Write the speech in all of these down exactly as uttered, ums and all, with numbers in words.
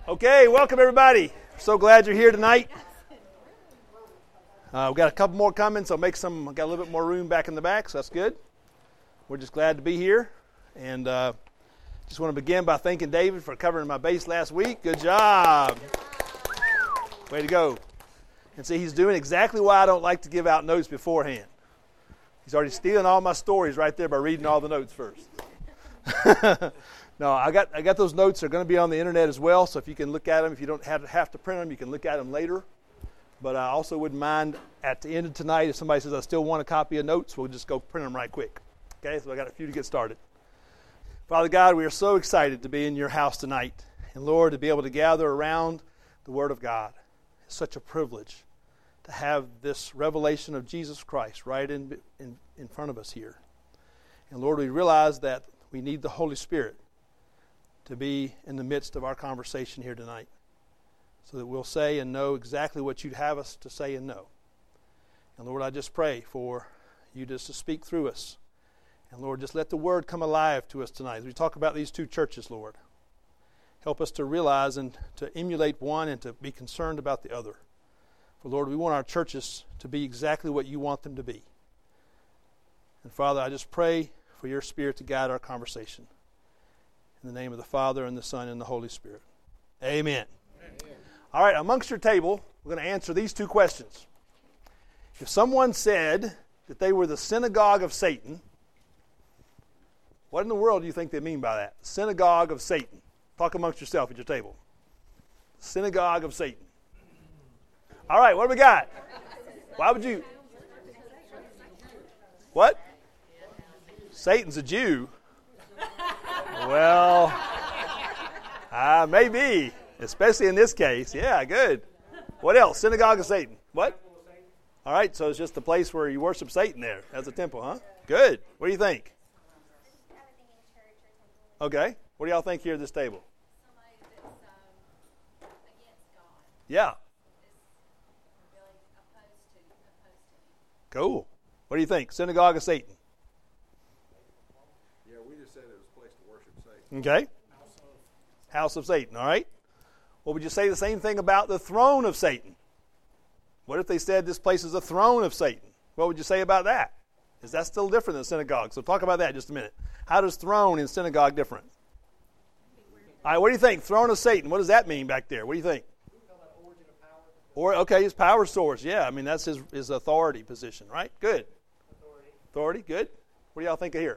Okay, welcome everybody. So glad you're here tonight. Uh, we've got a couple more coming, so make some. Got a little bit more room back in the back, so that's good. We're just glad to be here, and uh, just want to begin by thanking David for covering my bass last week. Good job. Way to go. And see, he's doing exactly why I don't like to give out notes beforehand. He's already stealing all my stories right there by reading all the notes first. No, I got I got those notes. They're going to be on the internet as well, so if you can look at them, if you don't have to, have to print them, you can look at them later. But I also wouldn't mind at the end of tonight, if somebody says, I still want a copy of notes, we'll just go print them right quick. Okay, so I got a few to get started. Father God, we are so excited to be in your house tonight. And Lord, to be able to gather around the Word of God. It's such a privilege to have this revelation of Jesus Christ right in, in, in front of us here. And Lord, we realize that we need the Holy Spirit to be in the midst of our conversation here tonight, so that we'll say and know exactly what you'd have us to say and know. And Lord, I just pray for you just to speak through us. And Lord, just let the word come alive to us tonight. As we talk about these two churches, Lord, help us to realize and to emulate one and to be concerned about the other. For Lord, we want our churches to be exactly what you want them to be. And Father, I just pray for your Spirit to guide our conversation. In the name of the Father, and the Son, and the Holy Spirit. Amen. Amen. All right, amongst your table, we're going to answer these two questions. If someone said that they were the synagogue of Satan, what in the world do you think they mean by that? Synagogue of Satan. Talk amongst yourself at your table. Synagogue of Satan. All right, what do we got? Why would you? What? Satan's a Jew. Well, uh, maybe, especially in this case. Yeah, good. What else? Synagogue of Satan. What? All right, so it's just the place where you worship Satan there. That's a temple, huh? Good. What do you think? Okay. What do y'all think here at this table? Yeah. Cool. What do you think? Synagogue of Satan. Okay. House of Satan, all right? Well, would you say the same thing about the throne of Satan? What if they said this place is a throne of Satan? What would you say about that? Is that still different than synagogue? So talk about that in just a minute. How does throne and synagogue different? All right, what do you think? Throne of Satan, what does that mean back there? What do you think? Or okay, his power source. Yeah, I mean, that's his, his authority position, right? Good. Authority. Authority, good. What do y'all think of here?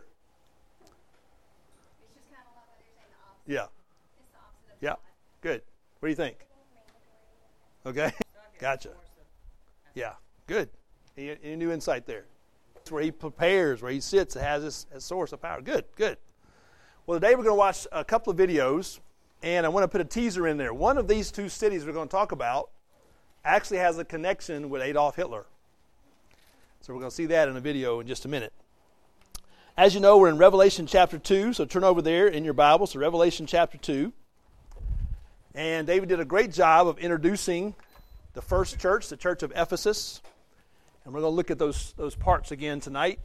Yeah. Yeah. Good. What do you think? Okay. Gotcha. Yeah. Good. Any, any new insight there? It's where he prepares, where he sits, and has his, his source of power. Good. Good. Well, today we're going to watch a couple of videos, and I want to put a teaser in there. One of these two cities we're going to talk about actually has a connection with Adolf Hitler. So we're going to see that in a video in just a minute. As you know, we're in Revelation chapter two, so turn over there in your Bible. So Revelation chapter two. And David did a great job of introducing the first church, the church of Ephesus. And we're going to look at those, those parts again tonight.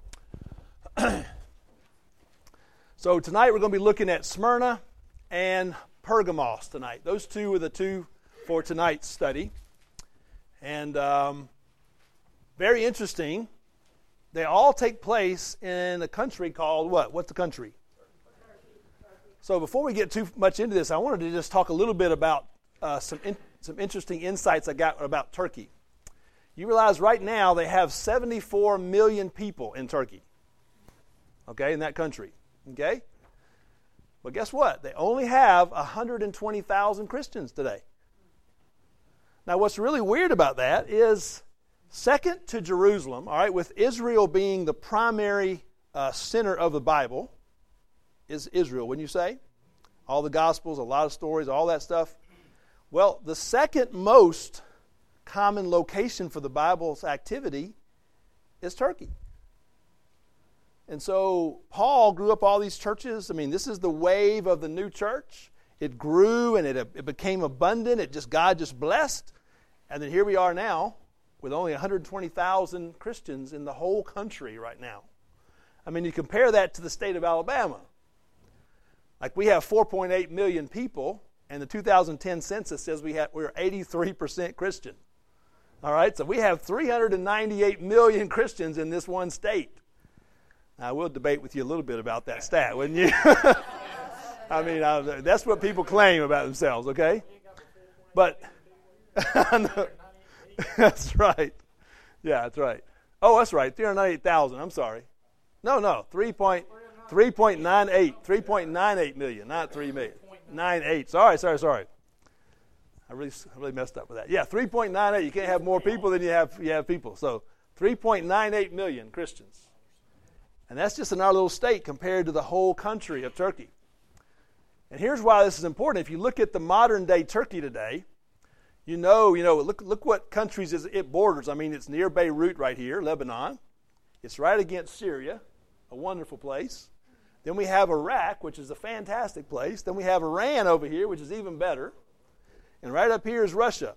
So tonight we're going to be looking at Smyrna and Pergamos tonight. Those two are the two for tonight's study. And um, very interesting. They all take place in a country called what? What's the country? So before we get too much into this, I wanted to just talk a little bit about uh, some in, some interesting insights I got about Turkey. You realize right now they have seventy-four million people in Turkey. Okay, in that country. Okay? But guess what? They only have one hundred twenty thousand Christians today. Now what's really weird about that is second to Jerusalem, all right, with Israel being the primary uh, center of the Bible, is Israel, wouldn't you say? All the Gospels, a lot of stories, all that stuff. Well, the second most common location for the Bible's activity is Turkey. And so Paul grew up all these churches. I mean, this is the wave of the new church. It grew and it, it became abundant. It just God just blessed. And then here we are now, with only one hundred twenty thousand Christians in the whole country right now. I mean, you compare that to the state of Alabama. Like we have four point eight million people, and the two thousand ten census says we have, we're eighty-three percent Christian. All right, so we have three hundred ninety-eight million Christians in this one state. Now, I will debate with you a little bit about that stat, wouldn't you? I mean, uh, that's what people claim about themselves, okay? But, that's right. Yeah, that's right. Oh, that's right, three hundred ninety-eight thousand, I'm sorry. No, no, three point nine eight, three point nine eight million, not three million. nine eight, sorry, sorry, sorry. I really, I really messed up with that. Yeah, three point nine eight, you can't have more people than you have, you have people. So, three point nine eight million Christians. And that's just in our little state compared to the whole country of Turkey. And here's why this is important. If you look at the modern day Turkey today, you know, you know, look look what countries it borders. I mean, it's near Beirut right here, Lebanon. It's right against Syria, a wonderful place. Then we have Iraq, which is a fantastic place. Then we have Iran over here, which is even better. And right up here is Russia.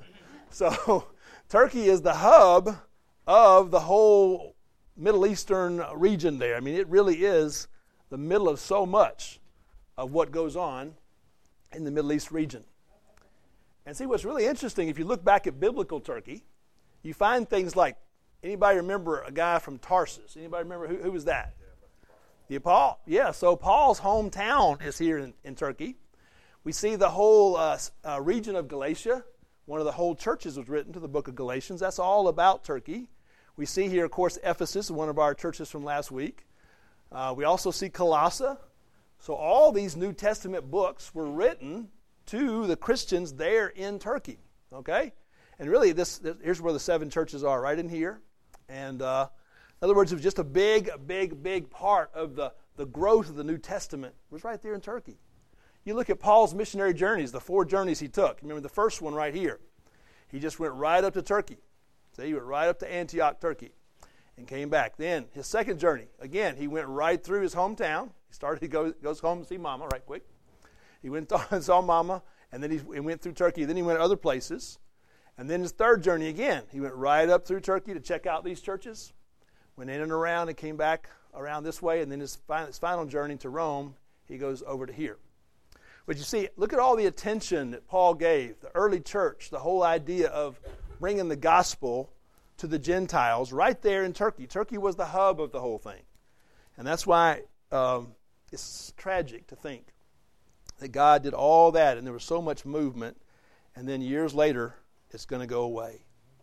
So Turkey is the hub of the whole Middle Eastern region there. I mean, it really is the middle of so much of what goes on in the Middle East region. And see, what's really interesting, if you look back at biblical Turkey, you find things like, anybody remember a guy from Tarsus? Anybody remember who, who was that? The Paul. Yeah, so Paul's hometown is here in, in Turkey. We see the whole uh, uh, region of Galatia. One of the whole churches was written to the book of Galatians. That's all about Turkey. We see here, of course, Ephesus, one of our churches from last week. Uh, we also see Colossae. So all these New Testament books were written to the Christians there in Turkey. Okay? And really, this, this here's where the seven churches are, right in here. And uh, in other words, it was just a big, big, big part of the, the growth of the New Testament was right there in Turkey. You look at Paul's missionary journeys, the four journeys he took. Remember the first one right here. He just went right up to Turkey. So he went right up to Antioch, Turkey, and came back. Then his second journey, again, he went right through his hometown. He started, he goes, goes home to see Mama right quick. He went and saw Mama, and then he, he went through Turkey. Then he went to other places. And then his third journey again, he went right up through Turkey to check out these churches, went in and around and came back around this way. And then his final, his final journey to Rome, he goes over to here. But you see, look at all the attention that Paul gave, the early church, the whole idea of bringing the gospel to the Gentiles right there in Turkey. Turkey was the hub of the whole thing. And that's why um, it's tragic to think that God did all that and there was so much movement, and then years later, it's going to go away.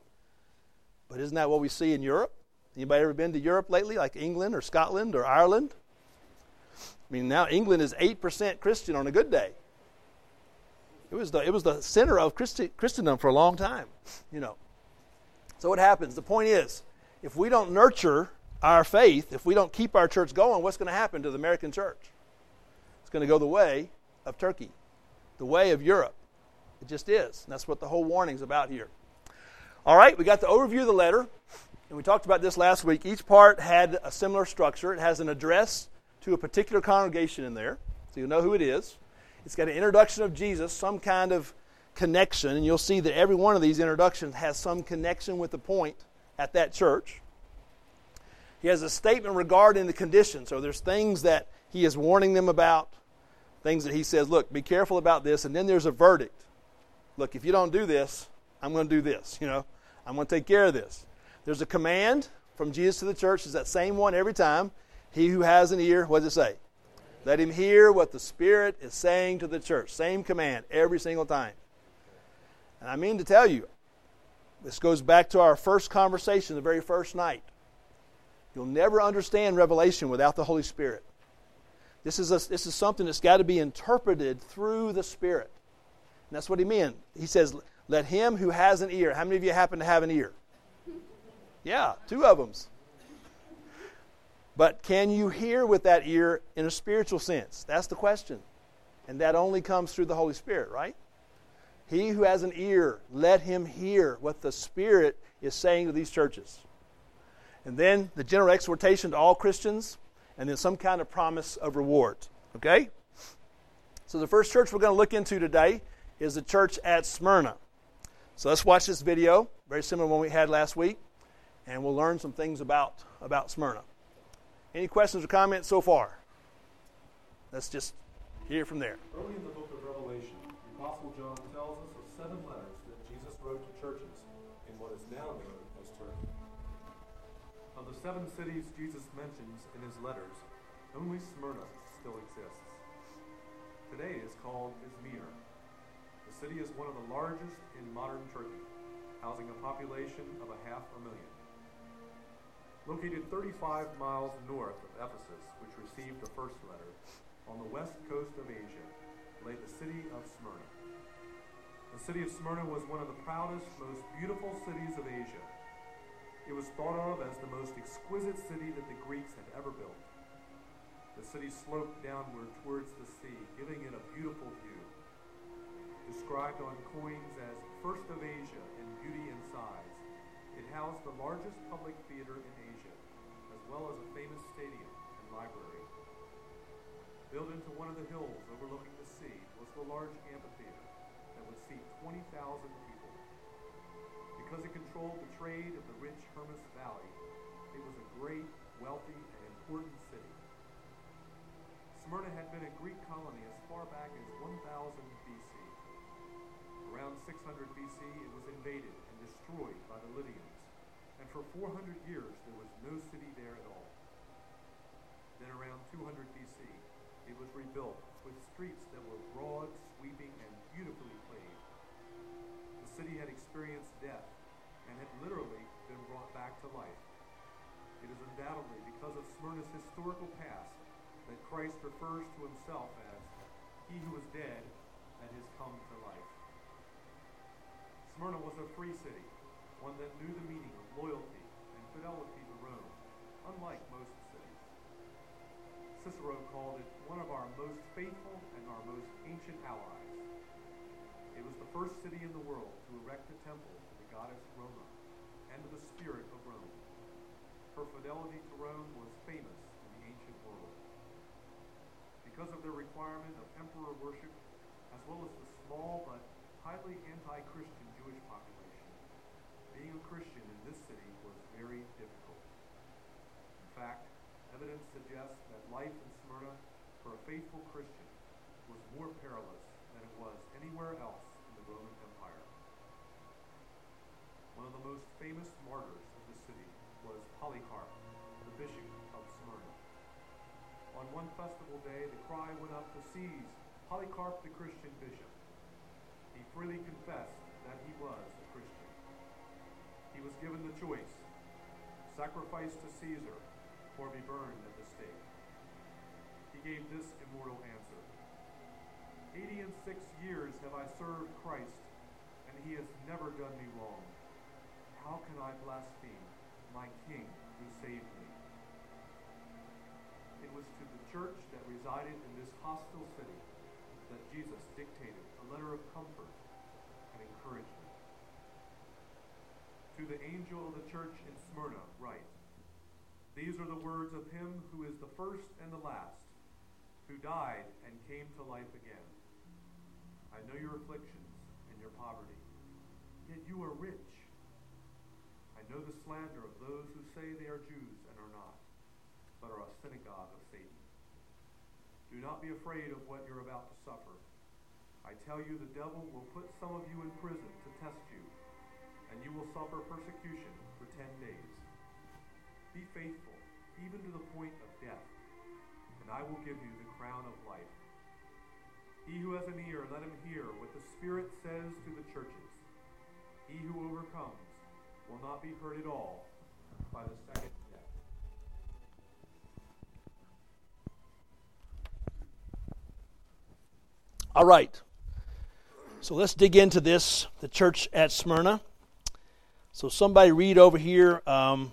But isn't that what we see in Europe? Anybody ever been to Europe lately, like England or Scotland or Ireland? I mean, now England is eight percent Christian on a good day. It was the, it was the center of Christi- Christendom for a long time, you know. So what happens? The point is, if we don't nurture our faith, if we don't keep our church going, what's going to happen to the American church? It's going to go the way of Turkey, the way of Europe. It just is. And that's what the whole warning's about here. All right, we got the overview of the letter, and we talked about this last week. Each part had a similar structure. It has an address to a particular congregation in there, so you'll know who it is. It's got an introduction of Jesus, some kind of connection, and you'll see that every one of these introductions has some connection with the point at that church. He has a statement regarding the condition, so there's things that he is warning them about, things that he says, look, be careful about this, and then there's a verdict. Look, if you don't do this, I'm going to do this, you know. I'm going to take care of this. There's a command from Jesus to the church. It's that same one every time. He who has an ear, what does it say? Let him hear what the Spirit is saying to the church. Same command every single time. And I mean to tell you, this goes back to our first conversation the very first night. You'll never understand Revelation without the Holy Spirit. This is, a, this is something that's got to be interpreted through the Spirit. And that's what he meant. He says, let him who has an ear. How many of you happen to have an ear? Yeah, two of them. But can you hear with that ear in a spiritual sense? That's the question. And that only comes through the Holy Spirit, right? He who has an ear, let him hear what the Spirit is saying to these churches. And then the general exhortation to all Christians, and then some kind of promise of reward. Okay? So the first church we're going to look into today is the church at Smyrna. So let's watch this video, very similar to one we had last week, and we'll learn some things about, about Smyrna. Any questions or comments so far? Let's just hear from there. Early in the book of Revelation, you Apostle John tells us of seven letters that Jesus wrote to churches in what is now known as Turkey. Of the seven cities Jesus mentions in his letters, only Smyrna still exists. Today is called Izmir. The city is one of the largest in modern Turkey, housing a population of a half a million. Located thirty-five miles north of Ephesus, which received the first letter, on the west coast of Asia, lay the city of Smyrna. The city of Smyrna was one of the proudest, most beautiful cities of Asia. It was thought of as the most exquisite city that the Greeks had ever built. The city sloped downward towards the sea, giving it a beautiful view. Described on coins as first of Asia in beauty and size, it housed the largest public theater in Asia, as well as a famous stadium and library. Built into one of the hills overlooking the sea was the large amphitheater that would seat twenty thousand people. Because it controlled the trade of the rich Hermus Valley, it was a great, wealthy, and important city. Smyrna had been a Greek colony as far back as one thousand B C. Around six hundred B C, it was invaded and destroyed by the Lydians, and for four hundred years there was no city there at all. Then around two hundred B C, it was rebuilt with streets that were broad, sweeping, and beautifully paved. The city had experienced death and had literally been brought back to life. It is undoubtedly because of Smyrna's historical past that Christ refers to himself as he who was dead and has come to life. Smyrna was a free city, one that knew the meaning of loyalty and fidelity to Rome, unlike most cities. Cicero called it one of our most faithful and our most ancient allies. It was the first city in the world to erect a temple to the goddess Roma and to the spirit of Rome. Her fidelity to Rome was famous in the ancient world. Because of their requirement of emperor worship, as well as the small but highly anti-Christian Jewish population, being a Christian in this city was very difficult. In fact, evidence suggests that life in Smyrna for a faithful Christian was more perilous than it was anywhere else in the Roman Empire. One of the most famous martyrs of the city was Polycarp, the bishop of Smyrna. On one festival day, the cry went up to seize Polycarp the Christian bishop. He freely confessed that he was a Christian. He was given the choice: sacrifice to Caesar or be burned at the stake. He gave this immortal answer: Eighty and six years have I served Christ, and he has never done me wrong. How can I blaspheme my King who saved me? It was to the church that resided in this hostile city that Jesus dictated a letter of comfort and encouragement. To the angel of the church in Smyrna write, these are the words of him who is the first and the last, who died and came to life again. I know your afflictions and your poverty, yet you are rich. I know the slander of those who say they are Jews and are not, but are a synagogue of Satan. Do not be afraid of what you're about to suffer. I tell you, the devil will put some of you in prison to test you, and you will suffer persecution for ten days. Be faithful, even to the point of death, and I will give you the crown of life. He who has an ear, let him hear what the Spirit says to the churches. He who overcomes will not be hurt at all by the second death. All right. So let's dig into this, the church at Smyrna. So somebody read over here, um,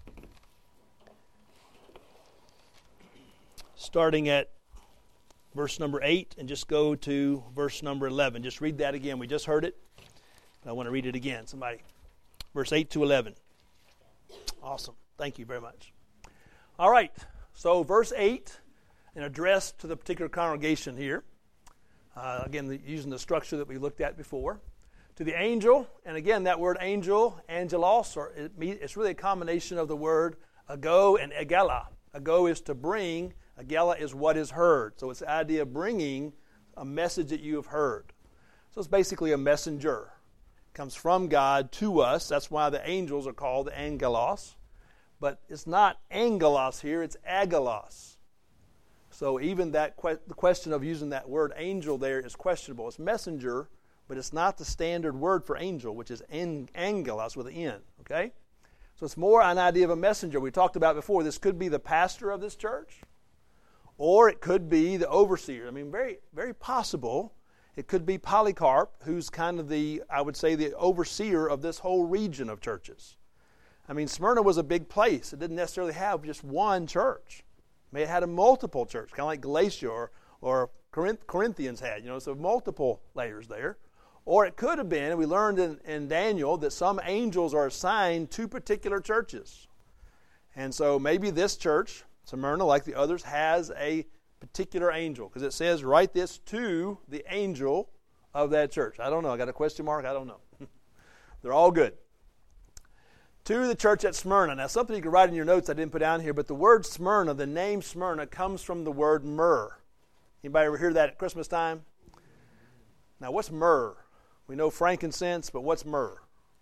starting at verse number eight, and just go to verse number eleven. Just read that again. We just heard it, but I want to read it again. Somebody. Verse eight to eleven. Awesome. Thank you very much. All right. So verse eight, an address to the particular congregation here. Uh, again, the, using the structure that we looked at before. To the angel, and again, that word angel, angelos, or it, it's really a combination of the word ago and egala. Ago is to bring, egala is what is heard. So it's the idea of bringing a message that you have heard. So it's basically a messenger. It comes from God to us. That's why the angels are called angelos. But it's not angelos here, it's agelos. So even that que- the question of using that word angel there is questionable. It's messenger, but it's not the standard word for angel, which is an- angelos with an N. Okay? So it's more an idea of a messenger. We talked about before, this could be the pastor of this church, or it could be the overseer. I mean, very, very possible. It could be Polycarp, who's kind of the, I would say, the overseer of this whole region of churches. I mean, Smyrna was a big place. It didn't necessarily have just one church. I mean, it had a multiple church, kind of like Galatia or, or Corinth, Corinthians had, you know, so multiple layers there. Or it could have been, we learned in, in Daniel, that some angels are assigned to particular churches. And so maybe this church, Smyrna, like the others, has a particular angel, because it says, write this to the angel of that church. I don't know. I got a question mark? I don't know. They're all good. To the church at Smyrna. Now, something you can write in your notes I didn't put down here, but the word Smyrna, the name Smyrna, comes from the word myrrh. Anybody ever hear that at Christmas time? Now, what's myrrh? We know frankincense, but what's myrrh?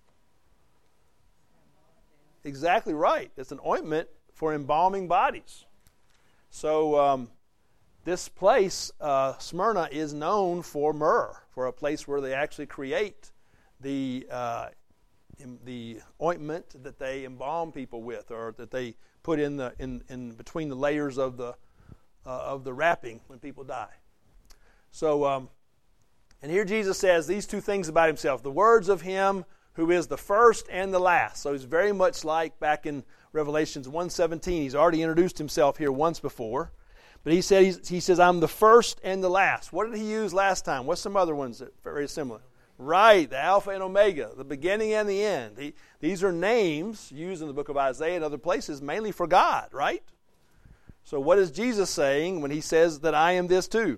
Exactly right. It's an ointment for embalming bodies. So, um, this place, uh, Smyrna, is known for myrrh, for a place where they actually create the uh, in, the ointment that they embalm people with, or that they put in the in, in between the layers of the uh, of the wrapping when people die. So, um, and here Jesus says these two things about himself: the words of him who is the first and the last. So he's very much like back in Revelations one seventeen. He's already introduced himself here once before. But he said he's, he says, I'm the first and the last. What did he use last time? What's some other ones that are very similar? Right, the Alpha and Omega, the beginning and the end. He, these are names used in the book of Isaiah and other places mainly for God, right? So what is Jesus saying when he says that I am this too?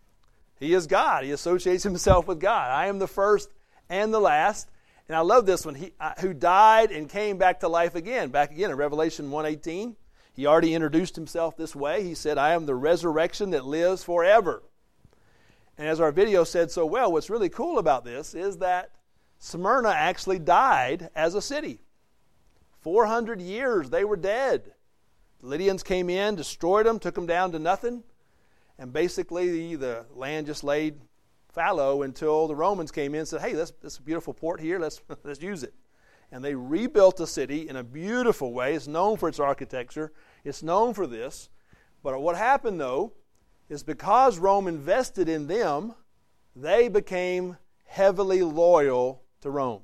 He is God. He associates himself with God. I am the first and the last. And I love this one. He uh, who died and came back to life again. Back again in Revelation one eighteen. He already introduced himself this way. He said, I am the resurrection that lives forever. And as our video said so well, what's really cool about this is that Smyrna actually died as a city. four hundred years they were dead. The Lydians came in, destroyed them, took them down to nothing. And basically the, the land just laid fallow until the Romans came in and said, hey, this, this is a beautiful port here, let's, let's use it. And they rebuilt the city in a beautiful way. It's known for its architecture. It's known for this. But what happened, though, is because Rome invested in them, they became heavily loyal to Rome.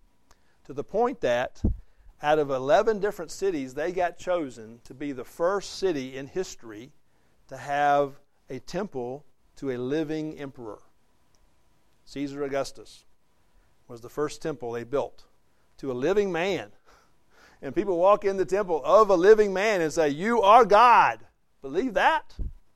To the point that out of eleven different cities, they got chosen to be the first city in history to have a temple to a living emperor. Caesar Augustus was the first temple they built to a living man. And people walk in the temple of a living man and say, you are God. Believe that?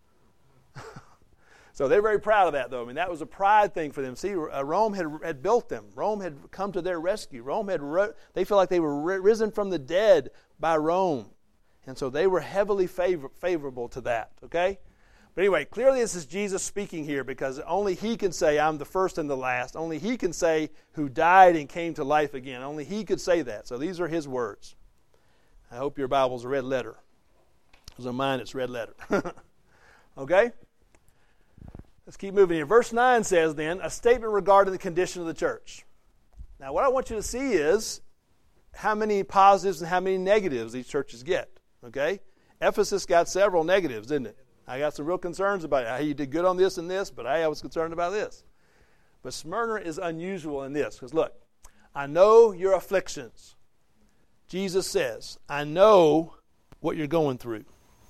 So they're very proud of that, though. I mean, that was a pride thing for them. See, Rome had, had built them. Rome had come to their rescue. Rome had, they feel like they were risen from the dead by Rome. And so they were heavily favor, favorable to that, okay? But anyway, clearly this is Jesus speaking here, because only he can say, I'm the first and the last. Only he can say, who died and came to life again. Only he could say that. So these are his words. I hope your Bible's a red letter. Because on mine it's red letter. Okay? Let's keep moving here. Verse nine says then, a statement regarding the condition of the church. Now what I want you to see is how many positives and how many negatives these churches get. Okay? Ephesus got several negatives, didn't it? I got some real concerns about it. Hey, you did good on this and this, but hey, I was concerned about this. But Smyrna is unusual in this, because look, I know your afflictions. Jesus says, I know what you're going through.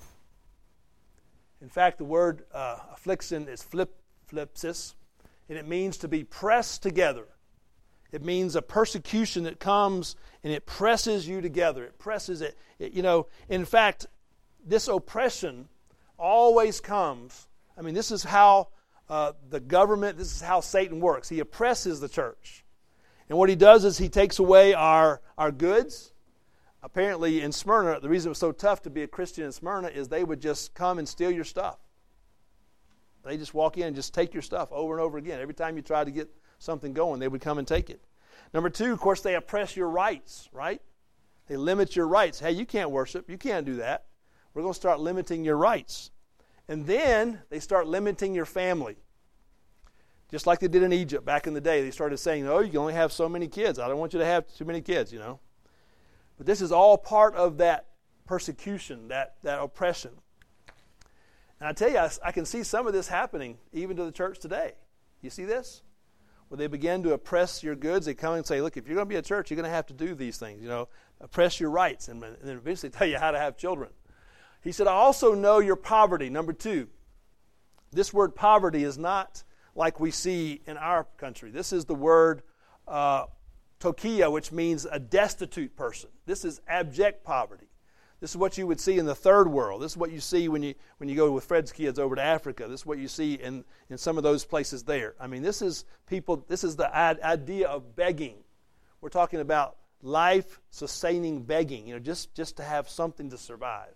In fact, the word uh, affliction is flip, flipsis, and it means to be pressed together. It means a persecution that comes and it presses you together. It presses it, it you know, in fact, this oppression always comes. I mean, this is how uh, the government, this is how Satan works. He oppresses the church. And what he does is he takes away our, our goods. Apparently in Smyrna, the reason it was so tough to be a Christian in Smyrna is they would just come and steal your stuff. They just walk in and just take your stuff over and over again. Every time you try to get something going, they would come and take it. Number two, of course, they oppress your rights, right? They limit your rights. Hey, you can't worship. You can't do that. We're going to start limiting your rights. And then they start limiting your family. Just like they did in Egypt back in the day. They started saying, oh, you can only have so many kids. I don't want you to have too many kids, you know. But this is all part of that persecution, that, that oppression. And I tell you, I, I can see some of this happening even to the church today. You see this? Where they begin to oppress your goods. They come and say, look, if you're going to be a church, you're going to have to do these things, you know. Oppress your rights and, and then eventually tell you how to have children. He said, I also know your poverty. Number two, this word poverty is not like we see in our country. This is the word uh, tokia, which means a destitute person. This is abject poverty. This is what you would see in the third world. This is what you see when you when you go with Fred's kids over to Africa. This is what you see in, in some of those places there. I mean, this is people. This is the idea of begging. We're talking about life-sustaining begging. You know, just just to have something to survive.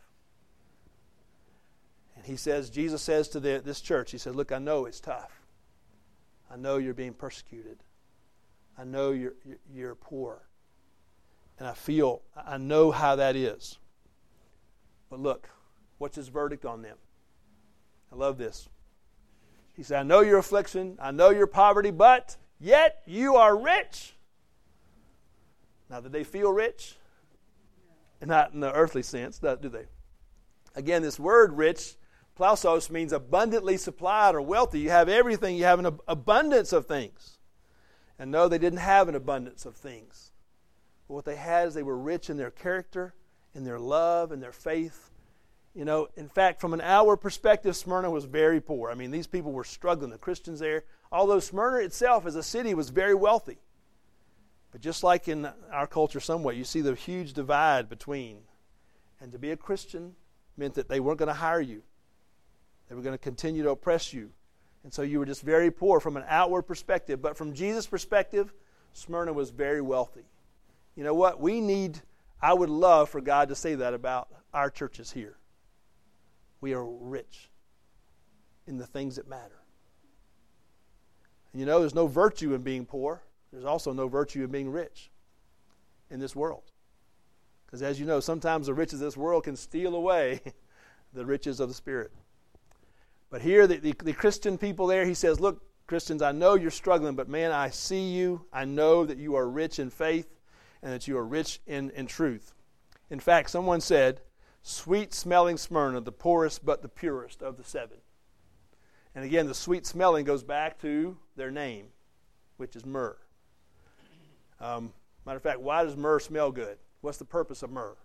And he says, Jesus says to the, this church, he said, look, I know it's tough. I know you're being persecuted. I know you're you're poor. And I feel, I know how that is. But look, what's his verdict on them? I love this. He said, I know your affliction, I know your poverty, but yet you are rich. Now, did they feel rich? Not in the earthly sense, do they? Again, this word rich, plausos, means abundantly supplied or wealthy. You have everything. You have an ab- abundance of things. And no, they didn't have an abundance of things. But what they had is they were rich in their character, in their love, in their faith. You know, in fact, from an outward perspective, Smyrna was very poor. I mean, these people were struggling, the Christians there. Although Smyrna itself as a city was very wealthy. But just like in our culture somewhat, you see the huge divide between. And to be a Christian meant that they weren't going to hire you. They were going to continue to oppress you. And so you were just very poor from an outward perspective. But from Jesus' perspective, Smyrna was very wealthy. You know what? We need, I would love for God to say that about our churches here. We are rich in the things that matter. And you know, there's no virtue in being poor. There's also no virtue in being rich in this world. Because as you know, sometimes the riches of this world can steal away the riches of the Spirit. But here, the, the, the Christian people there, he says, look, Christians, I know you're struggling, but man, I see you. I know that you are rich in faith and that you are rich in, in truth. In fact, someone said, sweet-smelling Smyrna, the poorest but the purest of the seven. And again, the sweet smelling goes back to their name, which is myrrh. Um, matter of fact, why does myrrh smell good? What's the purpose of myrrh?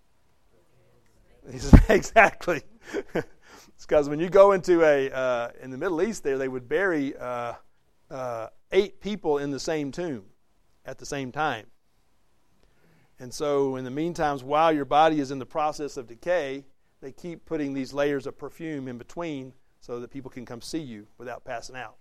Exactly. It's because when you go into a, uh, in the Middle East there, they would bury uh, uh, eight people in the same tomb at the same time. And so in the meantime, while your body is in the process of decay, they keep putting these layers of perfume in between so that people can come see you without passing out.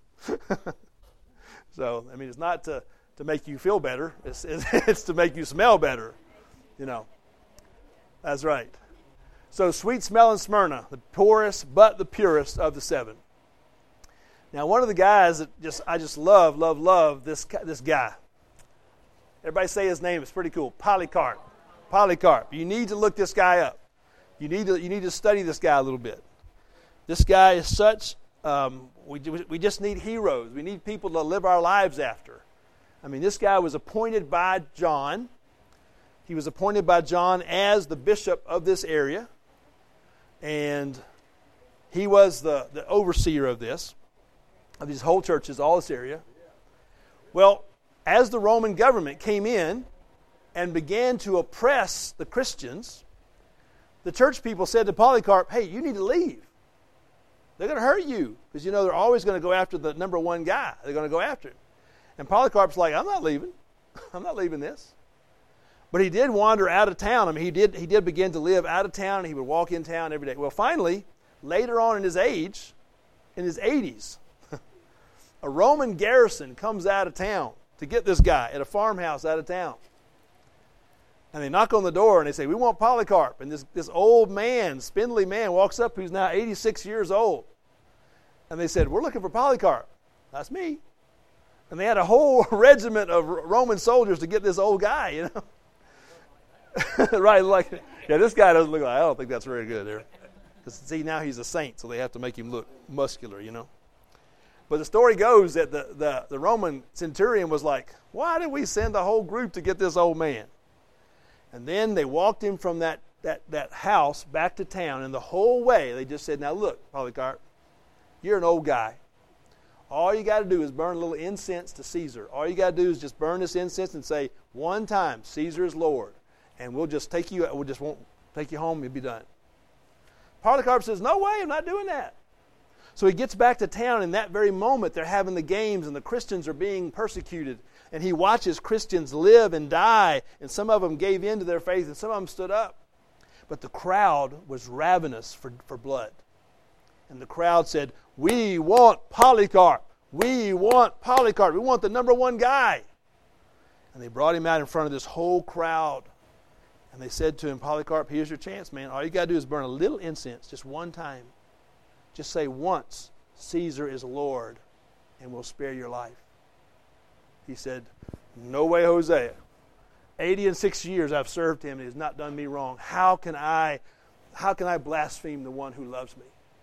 So, I mean, it's not to, to make you feel better. It's, it's, it's to make you smell better, you know. That's right. So, sweet-smelling Smyrna, the poorest but the purest of the seven. Now, one of the guys that just I just love, love, love this this guy. Everybody say his name. It's pretty cool. Polycarp. Polycarp. You need to look this guy up. You need to you need to study this guy a little bit. This guy is such. Um, we we just need heroes. We need people to live our lives after. I mean, this guy was appointed by John. He was appointed by John as the bishop of this area. And he was the, the overseer of this, of these whole churches, all this area. Well, as the Roman government came in and began to oppress the Christians, the church people said to Polycarp, hey, you need to leave. They're going to hurt you. Because, you know, they're always going to go after the number one guy. They're going to go after him. And Polycarp's like, I'm not leaving. I'm not leaving this. But he did wander out of town. I mean, he did he did begin to live out of town, and he would walk in town every day. Well, finally, later on in his age, in his eighties, a Roman garrison comes out of town to get this guy at a farmhouse out of town. And they knock on the door, and they say, we want Polycarp. And this, this old man, spindly man, walks up who's now eighty-six years old. And they said, we're looking for Polycarp. That's me. And they had a whole regiment of Roman soldiers to get this old guy, you know. Right, like, yeah, this guy doesn't look like, I don't think that's very good there. Because, see, now he's a saint, so they have to make him look muscular, you know. But the story goes that the, the, the Roman centurion was like, why did we send the whole group to get this old man? And then they walked him from that, that, that house back to town, and the whole way they just said, now look, Polycarp, you're an old guy. All you got to do is burn a little incense to Caesar. All you got to do is just burn this incense and say, one time, Caesar is Lord. And we'll just take you, we'll just won't take you home, you'll be done. Polycarp says, no way, I'm not doing that. So he gets back to town. In that very moment, they're having the games, and the Christians are being persecuted. And he watches Christians live and die, and some of them gave in to their faith, and some of them stood up. But the crowd was ravenous for, for blood. And the crowd said, we want Polycarp. We want Polycarp. We want the number one guy. And they brought him out in front of this whole crowd. And they said to him, Polycarp, here's your chance, man. All you got to do is burn a little incense, just one time. Just say once, Caesar is Lord, and we'll spare your life. He said, no way, Hosea. eighty and six years I've served him, and he has not done me wrong. How can I, how can I blaspheme the one who loves me?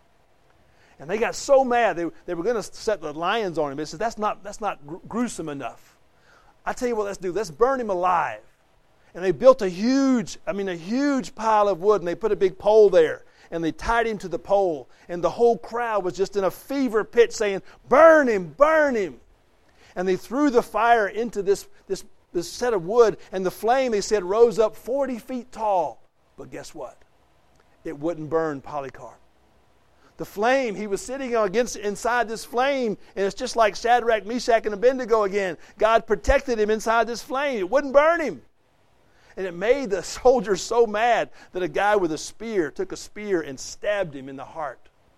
And they got so mad, they, they were going to set the lions on him. They said, that's not, that's not gr- gruesome enough. I tell you what, let's do. Let's burn him alive. And they built a huge, I mean, a huge pile of wood, and they put a big pole there. And they tied him to the pole. And the whole crowd was just in a fever pitch saying, burn him, burn him. And they threw the fire into this, this, this set of wood. And the flame, they said, rose up forty feet tall. But guess what? It wouldn't burn Polycarp. The flame, he was sitting against inside this flame. And it's just like Shadrach, Meshach, and Abednego again. God protected him inside this flame. It wouldn't burn him. And it made the soldiers so mad that a guy with a spear took a spear and stabbed him in the heart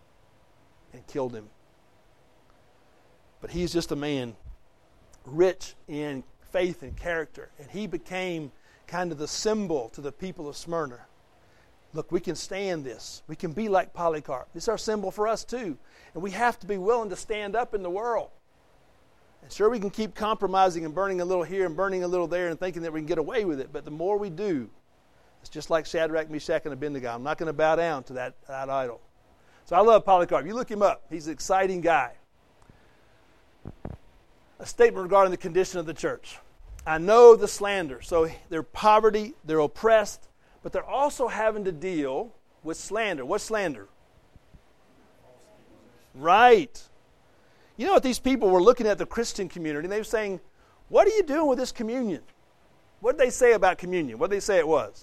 and killed him. But he's just a man rich in faith and character. And he became kind of the symbol to the people of Smyrna. Look, we can stand this. We can be like Polycarp. This is our symbol for us too. And we have to be willing to stand up in the world. And sure, we can keep compromising and burning a little here and burning a little there and thinking that we can get away with it. But the more we do, it's just like Shadrach, Meshach, and Abednego. I'm not going to bow down to that, that idol. So I love Polycarp. You look him up. He's an exciting guy. A statement regarding the condition of the church. I know the slander. So they're poverty, they're oppressed, but they're also having to deal with slander. What's slander? Right. You know what? These people were looking at the Christian community, and they were saying, what are you doing with this communion? What did they say about communion? What did they say it was?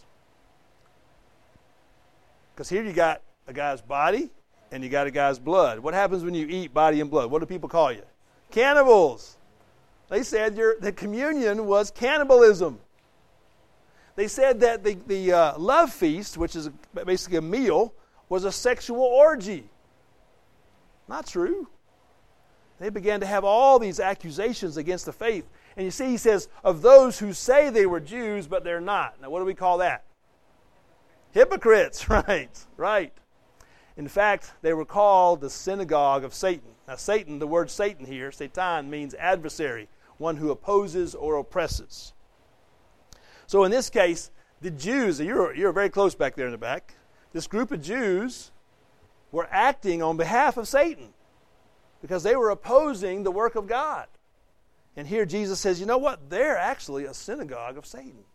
Because here you got a guy's body, and you got a guy's blood. What happens when you eat body and blood? What do people call you? Cannibals. They said your, the communion was cannibalism. They said that the, the uh, love feast, which is basically a meal, was a sexual orgy. Not true. They began to have all these accusations against the faith. And you see, he says, of those who say they were Jews, but they're not. Now, what do we call that? Hypocrites, right, right. In fact, they were called the synagogue of Satan. Now, Satan, the word Satan here, Satan, means adversary, one who opposes or oppresses. So in this case, the Jews, you're, you're very close back there in the back, this group of Jews were acting on behalf of Satan because they were opposing the work of God. And here Jesus says, you know what? They're actually a synagogue of Satan.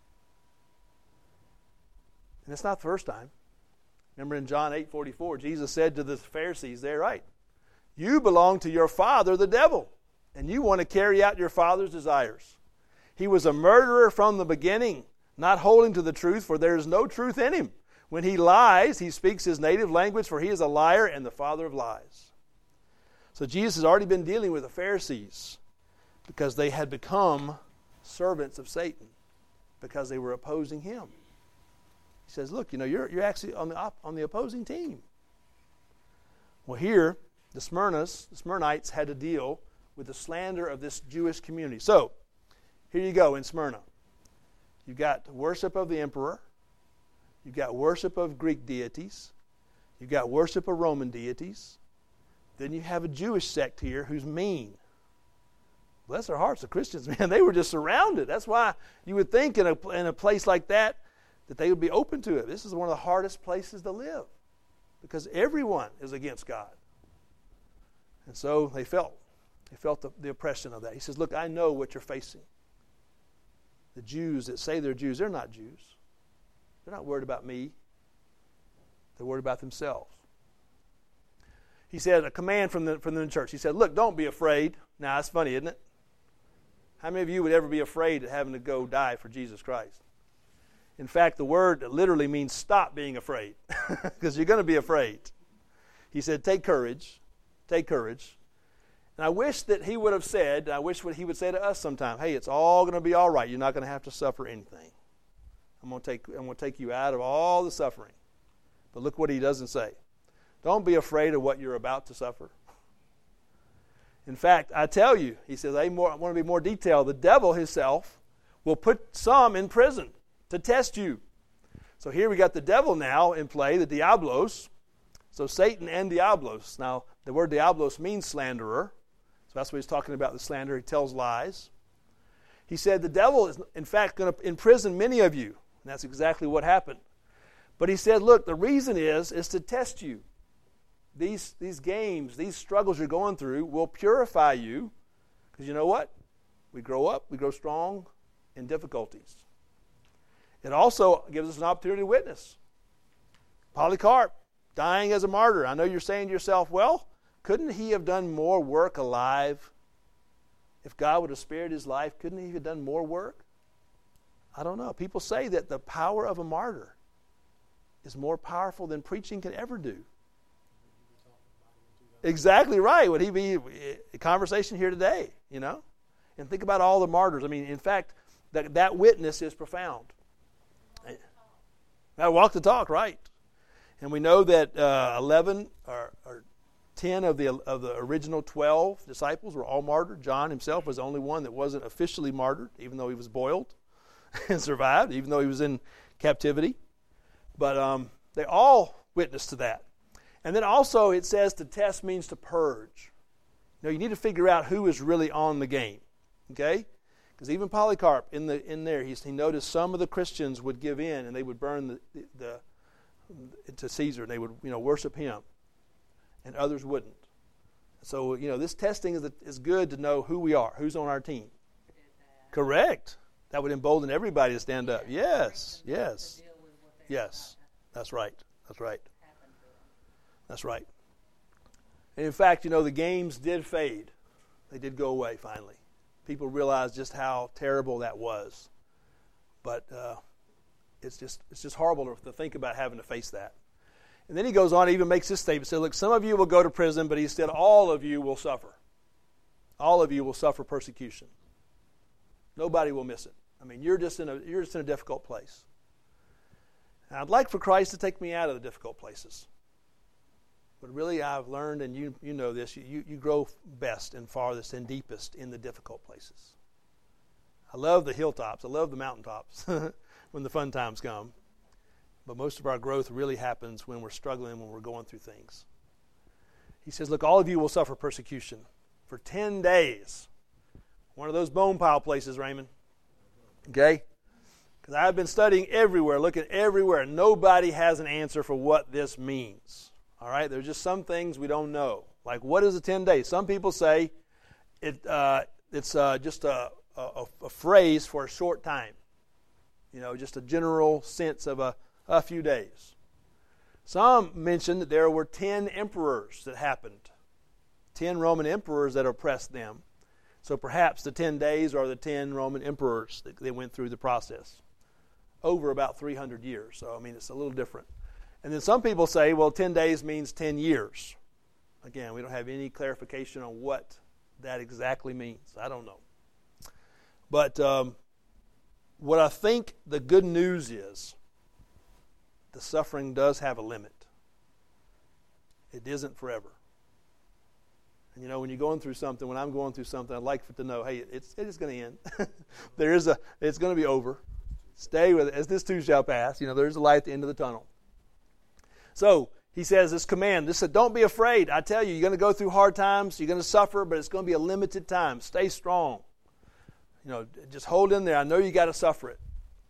And it's not the first time. Remember in John eight forty-four, Jesus said to the Pharisees, they're right. You belong to your father, the devil, and you want to carry out your father's desires. He was a murderer from the beginning, not holding to the truth, for there is no truth in him. When he lies, he speaks his native language, for he is a liar and the father of lies. So Jesus has already been dealing with the Pharisees because they had become servants of Satan because they were opposing him. He says, look, you know, you're, you're actually on the, op- on the opposing team. Well, here, the Smyrnas, the Smyrnites had to deal with the slander of this Jewish community. So, here you go in Smyrna. You've got worship of the emperor. You've got worship of Greek deities. You've got worship of Roman deities. Then you have a Jewish sect here who's mean. bless their hearts, the Christians, man, they were just surrounded. That's why you would think in a, in a place like that that they would be open to it. This is one of the hardest places to live because everyone is against God. And so they felt, they felt the, the oppression of that. He says, look, I know what you're facing. The Jews that say they're Jews, they're not Jews. They're not worried about me. They're worried about themselves. He said, a command from the, from the church. He said, look, don't be afraid. Now, that's funny, isn't it? How many of you would ever be afraid of having to go die for Jesus Christ? In fact, the word literally means stop being afraid because you're going to be afraid. He said, take courage. Take courage. And I wish that he would have said, I wish what he would say to us sometime, hey, it's all going to be all right. You're not going to have to suffer anything. I'm going to take, I'm going to take you out of all the suffering. But look what he doesn't say. Don't be afraid of what you're about to suffer. In fact, I tell you, he says, I more, want to be more detailed. The devil himself will put some in prison to test you. So here we got the devil now in play, the Diablos. So Satan and Diablos. Now, the word Diablos means slanderer. So that's what he's talking about, the slander. He tells lies. He said the devil is, in fact, going to imprison many of you. And that's exactly what happened. But he said, look, the reason is, is to test you. These, these games, these struggles you're going through will purify you. Because you know what? We grow up, we grow strong in difficulties. It also gives us an opportunity to witness. Polycarp, dying as a martyr. I know you're saying to yourself, well, couldn't he have done more work alive? If God would have spared his life, couldn't he have done more work? I don't know. People say that the power of a martyr is more powerful than preaching can ever do. Exactly right. Would he be a conversation here today, you know? And think about all the martyrs. I mean, in fact, that, that witness is profound. I walk the talk, right? And we know that uh, eleven or, or ten of the of the original twelve disciples were all martyred. John himself was the only one that wasn't officially martyred, even though he was boiled and survived, even though he was in captivity. But um, they all witnessed to that. And then also it says to test means to purge. You know, you need to figure out who is really on the game. Okay? Because even Polycarp in the in there, he, he noticed some of the Christians would give in and they would burn the, the, the to Caesar and they would, you know, worship him, and others wouldn't. So, you know, this testing is is good to know who we are, who's on our team. Correct. That would embolden everybody to stand up. Yes, yes, yes. That's right. That's right. That's right. And in fact, you know, the games did fade. They did go away finally. People realized just how terrible that was. But uh, it's just it's just horrible to, to think about having to face that. And then he goes on, he even makes this statement. He said, look, some of you will go to prison, but he said all of you will suffer. All of you will suffer persecution. Nobody will miss it. I mean, you're just in a you're just in a difficult place. And I'd like for Christ to take me out of the difficult places. But really, I've learned, and you you know this, you, you grow best and farthest and deepest in the difficult places. I love the hilltops. I love the mountaintops when the fun times come. But most of our growth really happens when we're struggling, when we're going through things. He says, look, all of you will suffer persecution for ten days. One of those bone pile places, Raymond. Okay? Because I've been studying everywhere, looking everywhere. Nobody has an answer for what this means. All right? There's just some things we don't know. Like, what is the ten days? Some people say it uh, it's uh, just a, a, a phrase for a short time. You know, just a general sense of a, a few days. Some mention that there were ten emperors that happened. Ten Roman emperors that oppressed them. So perhaps the ten days are the ten Roman emperors that they went through the process over about three hundred years. So, I mean, it's a little different. And then some people say, well, ten days means ten years. Again, we don't have any clarification on what that exactly means. I don't know. But um, what I think the good news is, the suffering does have a limit. It isn't forever. And you know, when you're going through something, when I'm going through something, I'd like to know, hey, it's it is going to end. there is a, it's going to be over. Stay with it, as this too shall pass. You know, there's a light at the end of the tunnel. So he says this command, this said, don't be afraid. I tell you, you're going to go through hard times, you're going to suffer, but it's going to be a limited time. Stay strong. You know, just hold in there. I know you got to suffer it.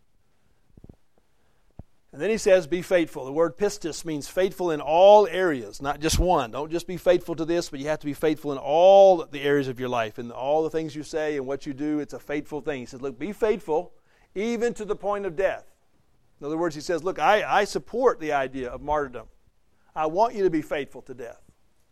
And then he says, be faithful. The word pistis means faithful in all areas, not just one. Don't just be faithful to this, but you have to be faithful in all the areas of your life, in all the things you say and what you do. It's a faithful thing. He says, look, be faithful even to the point of death. In other words, he says, look, I, I support the idea of martyrdom. I want you to be faithful to death.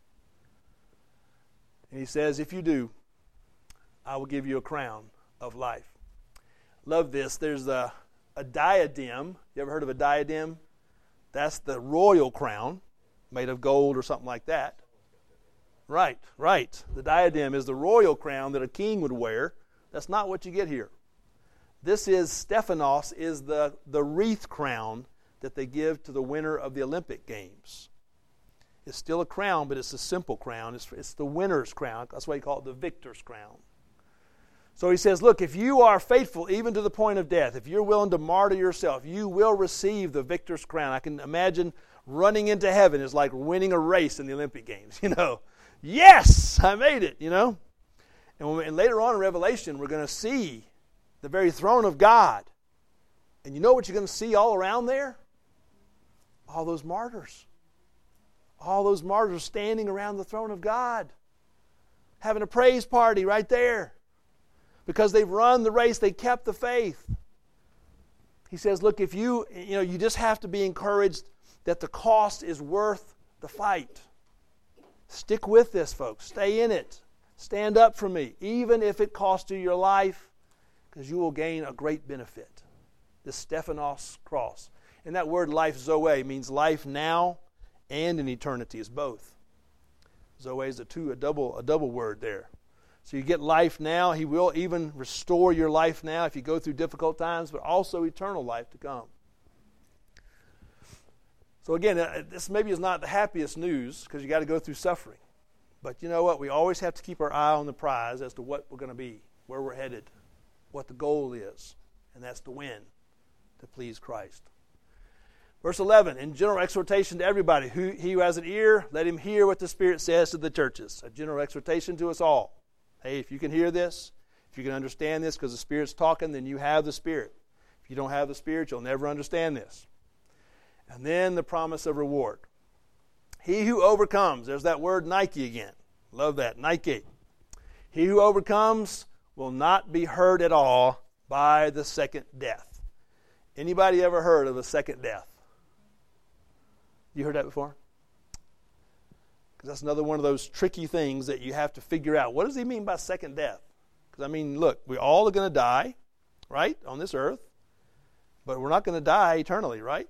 And he says, if you do, I will give you a crown of life. Love this. There's a, a diadem. You ever heard of a diadem? That's the royal crown made of gold or something like that. Right, right. The diadem is the royal crown that a king would wear. That's not what you get here. This is, Stephanos is the, the wreath crown that they give to the winner of the Olympic Games. It's still a crown, but it's a simple crown. It's, it's the winner's crown. That's why you call it the victor's crown. So he says, look, if you are faithful even to the point of death, if you're willing to martyr yourself, you will receive the victor's crown. I can imagine running into heaven is like winning a race in the Olympic Games, you know. Yes, I made it, you know. And, when we, and later on in Revelation, we're going to see the very throne of God. And you know what you're going to see all around there? All those martyrs. All those martyrs standing around the throne of God. Having a praise party right there. Because they've run the race, they kept the faith. He says, look, if you, you know, you just have to be encouraged that the cost is worth the fight. Stick with this, folks. Stay in it. Stand up for me, even if it costs you your life, because you will gain a great benefit. The Stephanos cross. And that word life, Zoe, means life now and in eternity. Is both. Zoe is a two, a double, a double word there. So you get life now. He will even restore your life now if you go through difficult times, but also eternal life to come. So again, this maybe is not the happiest news because you got to go through suffering. But you know what? We always have to keep our eye on the prize as to what we're going to be, where we're headed, what the goal is, and that's to win, to please Christ. Verse eleven, in general exhortation to everybody, who, he who has an ear, let him hear what the Spirit says to the churches. A general exhortation to us all. Hey, if you can hear this, if you can understand this because the Spirit's talking, then you have the Spirit. If you don't have the Spirit, you'll never understand this. And then the promise of reward. He who overcomes, there's that word Nike again. Love that, Nike. He who overcomes will not be hurt at all by the second death. Anybody ever heard of a second death? You heard that before? Because that's another one of those tricky things that you have to figure out. What does he mean by second death? Because, I mean, look, we all are going to die, right, on this earth. But we're not going to die eternally, right?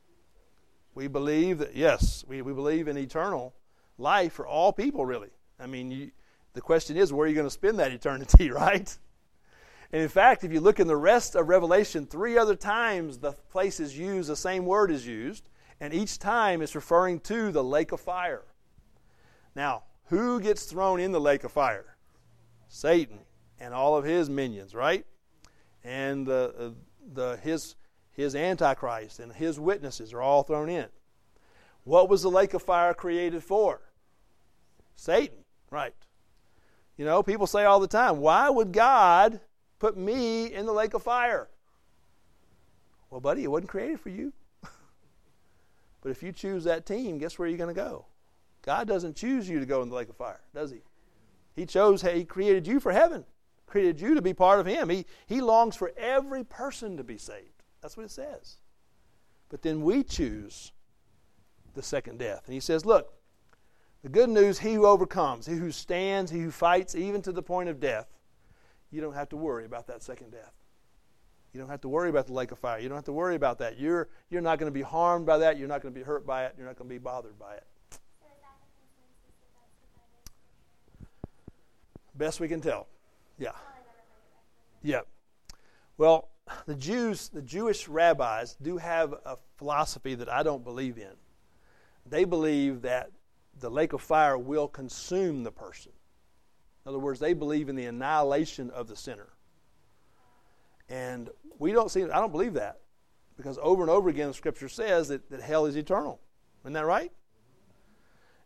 We believe that, yes, we, we believe in eternal life for all people, really. I mean, you, the question is, where are you going to spend that eternity, right? And in fact, if you look in the rest of Revelation, three other times the place is used, the same word is used, and each time it's referring to the lake of fire. Now, who gets thrown in the lake of fire? Satan and all of his minions, right? And the, uh, the his his antichrist and his witnesses are all thrown in. What was the lake of fire created for? Satan, right? You know, people say all the time, why would God put me in the lake of fire? Well, buddy, it wasn't created for you. But if you choose that team, guess where you're going to go? God doesn't choose you to go in the lake of fire, does he? He chose, he created you for heaven, created you to be part of him. He, he longs for every person to be saved. That's what it says. But then we choose the second death. And he says, look, the good news, he who overcomes, he who stands, he who fights, even to the point of death, you don't have to worry about that second death. You don't have to worry about the lake of fire. You don't have to worry about that. You're, you're not going to be harmed by that. You're not going to be hurt by it. You're not going to be bothered by it. Best we can tell. Yeah. Yeah. Well, the Jews, the Jewish rabbis do have a philosophy that I don't believe in. They believe that the lake of fire will consume the person. In other words, they believe in the annihilation of the sinner. And we don't see, I don't believe that. Because over and over again, the Scripture says that, that hell is eternal. Isn't that right?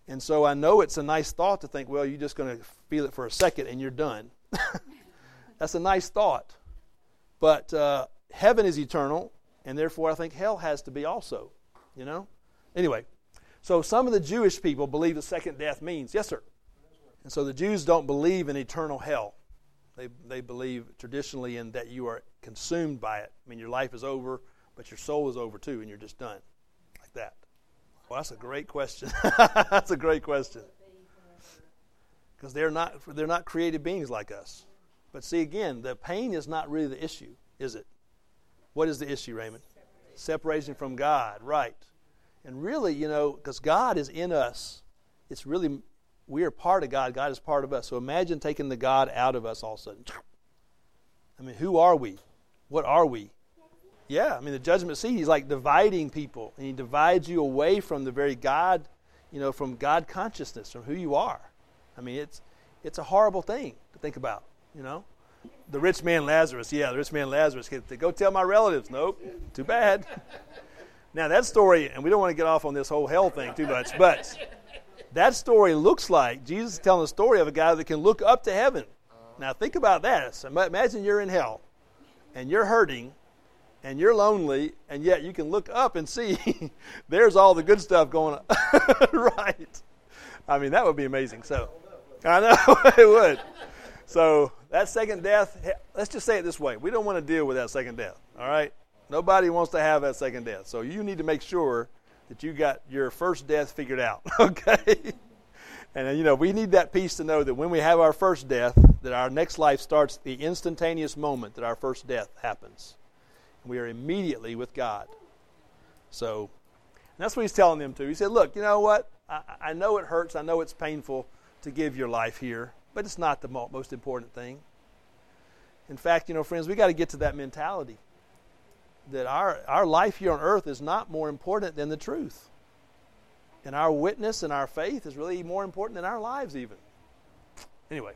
And so I know it's a nice thought to think, well, you're just going to feel it for a second and you're done. That's a nice thought. But uh, heaven is eternal, and therefore I think hell has to be also, you know? Anyway, so some of the Jewish people believe the second death means, yes, sir. And so the Jews don't believe in eternal hell. They they believe traditionally in that you are consumed by it. I mean, your life is over, but your soul is over too, and you're just done, like that. Well, that's a great question. That's a great question. Because they're not they're not created beings like us. But see, again, the pain is not really the issue, is it? What is the issue, Raymond? Separation, Separation from God, right. And really, you know, because God is in us, it's really, we are part of God. God is part of us. So imagine taking the God out of us all of a sudden. I mean, who are we? What are we? Yeah, I mean, the judgment seat, he's like dividing people. And he divides you away from the very God, you know, from God consciousness, from who you are. I mean, it's it's a horrible thing to think about, you know. The rich man Lazarus, yeah, the rich man Lazarus. Go tell my relatives. Nope, too bad. Now, that story, and we don't want to get off on this whole hell thing too much, but that story looks like Jesus is telling a story of a guy that can look up to heaven. Now, think about that. So imagine you're in hell, and you're hurting, and you're lonely, and yet you can look up and see there's all the good stuff going on. Right. I mean, that would be amazing. So, I know, it would. So, that second death, let's just say it this way. We don't want to deal with that second death, all right? Nobody wants to have that second death. So, you need to make sure that you got your first death figured out, okay? And, you know, we need that peace to know that when we have our first death, that our next life starts the instantaneous moment that our first death happens. We are immediately with God. So, that's what he's telling them to. He said, look, you know what? I, I know it hurts. I know it's painful to give your life here, but it's not the mo- most important thing. In fact, you know, friends, we got to get to that mentality that our, our life here on earth is not more important than the truth. And our witness and our faith is really more important than our lives even. Anyway,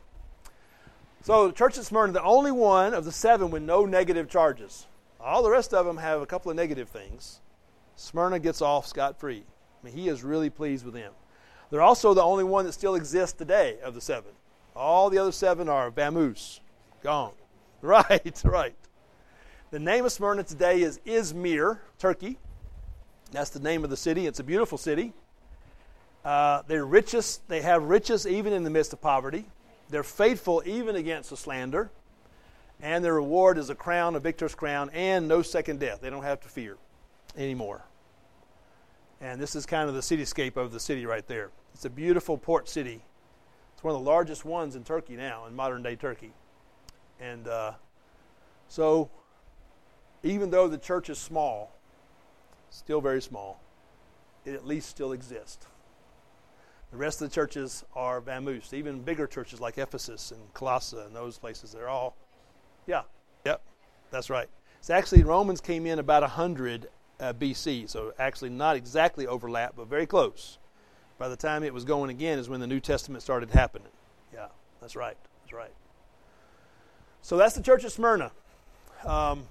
so the church at Smyrna, the only one of the seven with no negative charges. All the rest of them have a couple of negative things. Smyrna gets off scot-free. I mean, he is really pleased with them. They're also the only one that still exists today of the seven. All the other seven are vamoose, gone. Right, right. The name of Smyrna today is Izmir, Turkey. That's the name of the city. It's a beautiful city. Uh, they're richest. They have riches even in the midst of poverty. They're faithful even against the slander. And their reward is a crown, a victor's crown, and no second death. They don't have to fear anymore. And this is kind of the cityscape of the city right there. It's a beautiful port city. It's one of the largest ones in Turkey now, in modern-day Turkey. And uh, so, even though the church is small, still very small, it at least still exists. The rest of the churches are vamoose. Even bigger churches like Ephesus and Colossae and those places, they're all, yeah, yep, that's right. It's actually, Romans came in about one hundred uh, B C, so actually not exactly overlap, but very close. By the time it was going again is when the New Testament started happening. Yeah, that's right, that's right. So that's the church of Smyrna. Um,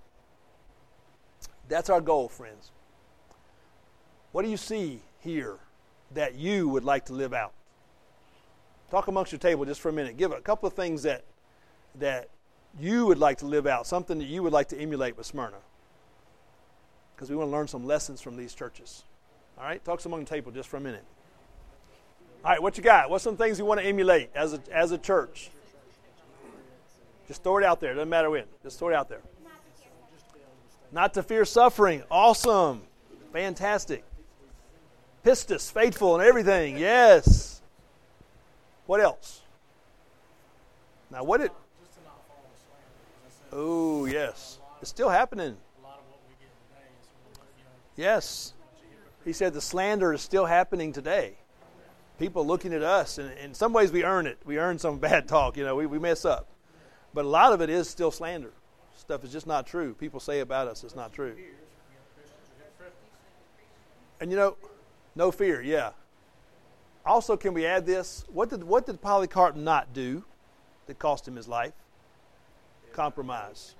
that's our goal, friends. What do you see here that you would like to live out? Talk amongst your table just for a minute. Give a couple of things that that you would like to live out, something that you would like to emulate with Smyrna. Because we want to learn some lessons from these churches. All right? Talk among the table just for a minute. All right, what you got? What's some things you want to emulate as a, as a church? Just throw it out there. Doesn't matter when. Just throw it out there. Not to fear suffering. Awesome. Fantastic. Pistis, faithful in everything. Yes. What else? Now, what did... Oh, yes. It's still happening. Yes. He said the slander is still happening today. People looking at us, and in some ways we earn it. We earn some bad talk. You know, we, we mess up. But a lot of it is still slander. Stuff is just not true. People say about us it's not true. And you know, no fear, yeah. Also, can we add this? What did what did Polycarp not do that cost him his life? Compromise.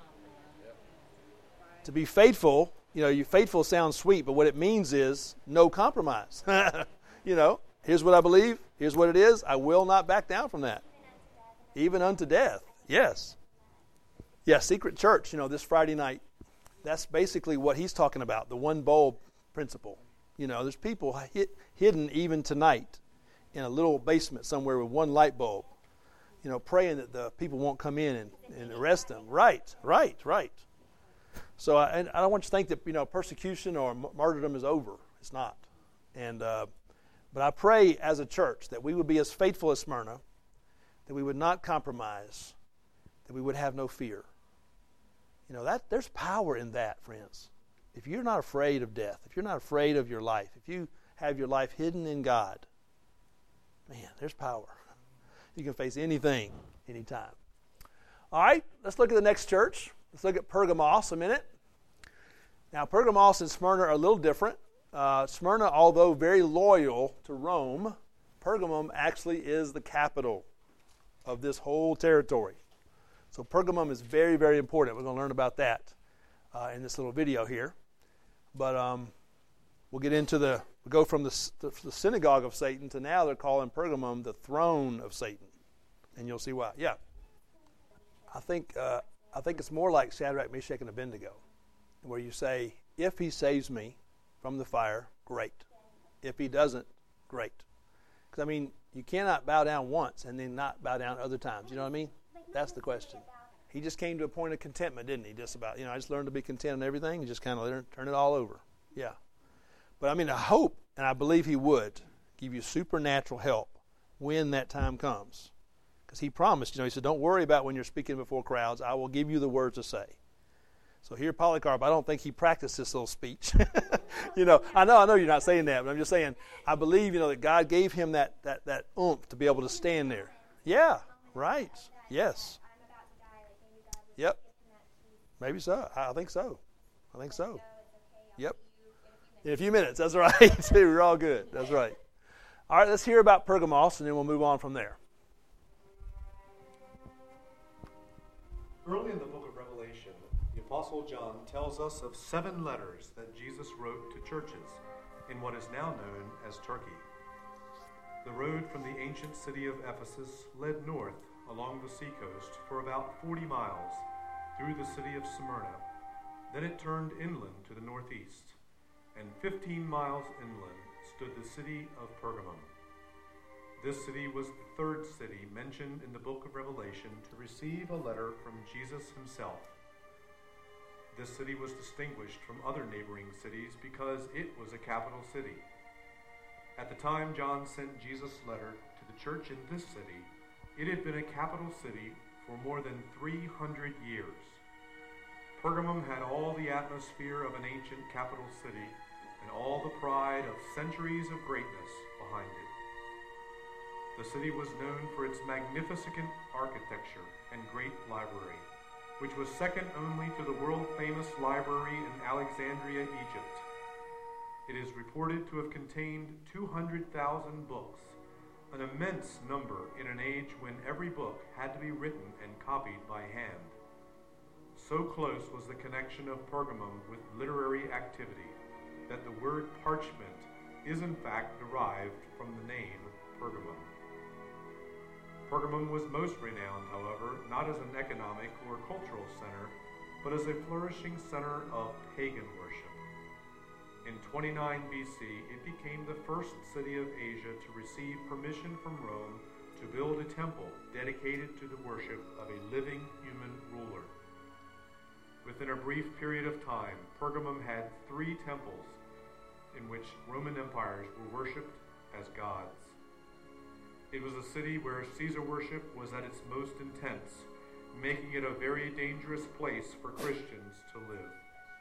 To be faithful, you know, you faithful sounds sweet, but what it means is no compromise. You know, Here's what I believe. Here's what it is. I will not back down from that. Even unto death. Yes. Yeah, secret church, you know, this Friday night. That's basically what he's talking about, the one bulb principle. You know, there's people hid, hidden even tonight in a little basement somewhere with one light bulb, you know, praying that the people won't come in and, and arrest them. Right, right, right. So I, and I don't want you to think that, you know, persecution or martyrdom is over. It's not. And uh, but I pray as a church that we would be as faithful as Smyrna, that we would not compromise, that we would have no fear. You know, that there's power in that, friends. If you're not afraid of death, if you're not afraid of your life, if you have your life hidden in God, man, there's power. You can face anything, anytime. All right, let's look at the next church. Let's look at Pergamos a minute. Now, Pergamos and Smyrna are a little different. Uh, Smyrna, although very loyal to Rome, Pergamum actually is the capital of this whole territory. So Pergamum is very, very important. We're going to learn about that uh, in this little video here. But um, we'll get into the, we go from the, the, the synagogue of Satan to now they're calling Pergamum the throne of Satan. And you'll see why. Yeah. I think, uh, I think it's more like Shadrach, Meshach, and Abednego, where you say, if he saves me from the fire, great. If he doesn't, great. Because, I mean, you cannot bow down once and then not bow down other times. You know what I mean? That's the question. He just came to a point of contentment, didn't he? Just about, you know, I just learned to be content in everything. He just kind of turn it all over. Yeah. But, I mean, I hope, and I believe he would, give you supernatural help when that time comes. Because he promised, you know, he said, don't worry about when you're speaking before crowds. I will give you the words to say. So here, Polycarp, I don't think he practiced this little speech. you know, I know, I know you're not saying that, but I'm just saying, I believe, you know, that God gave him that that that oomph to be able to stand there. Yeah, right. Yes. Yep. Maybe so. I think so. I think so. Yep. In a few minutes. That's right. We're all good. That's right. All right. Let's hear about Pergamos, and then we'll move on from there. Early in the book of Revelation, the Apostle John tells us of seven letters that Jesus wrote to churches in what is now known as Turkey. The road from the ancient city of Ephesus led north along the seacoast for about forty miles through the city of Smyrna. Then it turned inland to the northeast, and fifteen miles inland stood the city of Pergamum. This city was the third city mentioned in the book of Revelation to receive a letter from Jesus himself. This city was distinguished from other neighboring cities because it was a capital city. At the time John sent Jesus' letter to the church in this city, it had been a capital city for more than three hundred years. Pergamum had all the atmosphere of an ancient capital city and all the pride of centuries of greatness behind it. The city was known for its magnificent architecture and great library, which was second only to the world-famous library in Alexandria, Egypt. It is reported to have contained two hundred thousand books, an immense number in an age when every book had to be written and copied by hand. So close was the connection of Pergamum with literary activity that the word parchment is in fact derived from the name Pergamum. Pergamum was most renowned, however, not as an economic or cultural center, but as a flourishing center of pagan worship. In twenty-nine B C, it became the first city of Asia to receive permission from Rome to build a temple dedicated to the worship of a living human ruler. Within a brief period of time, Pergamum had three temples in which Roman empires were worshipped as gods. It was a city where Caesar worship was at its most intense, making it a very dangerous place for Christians to live.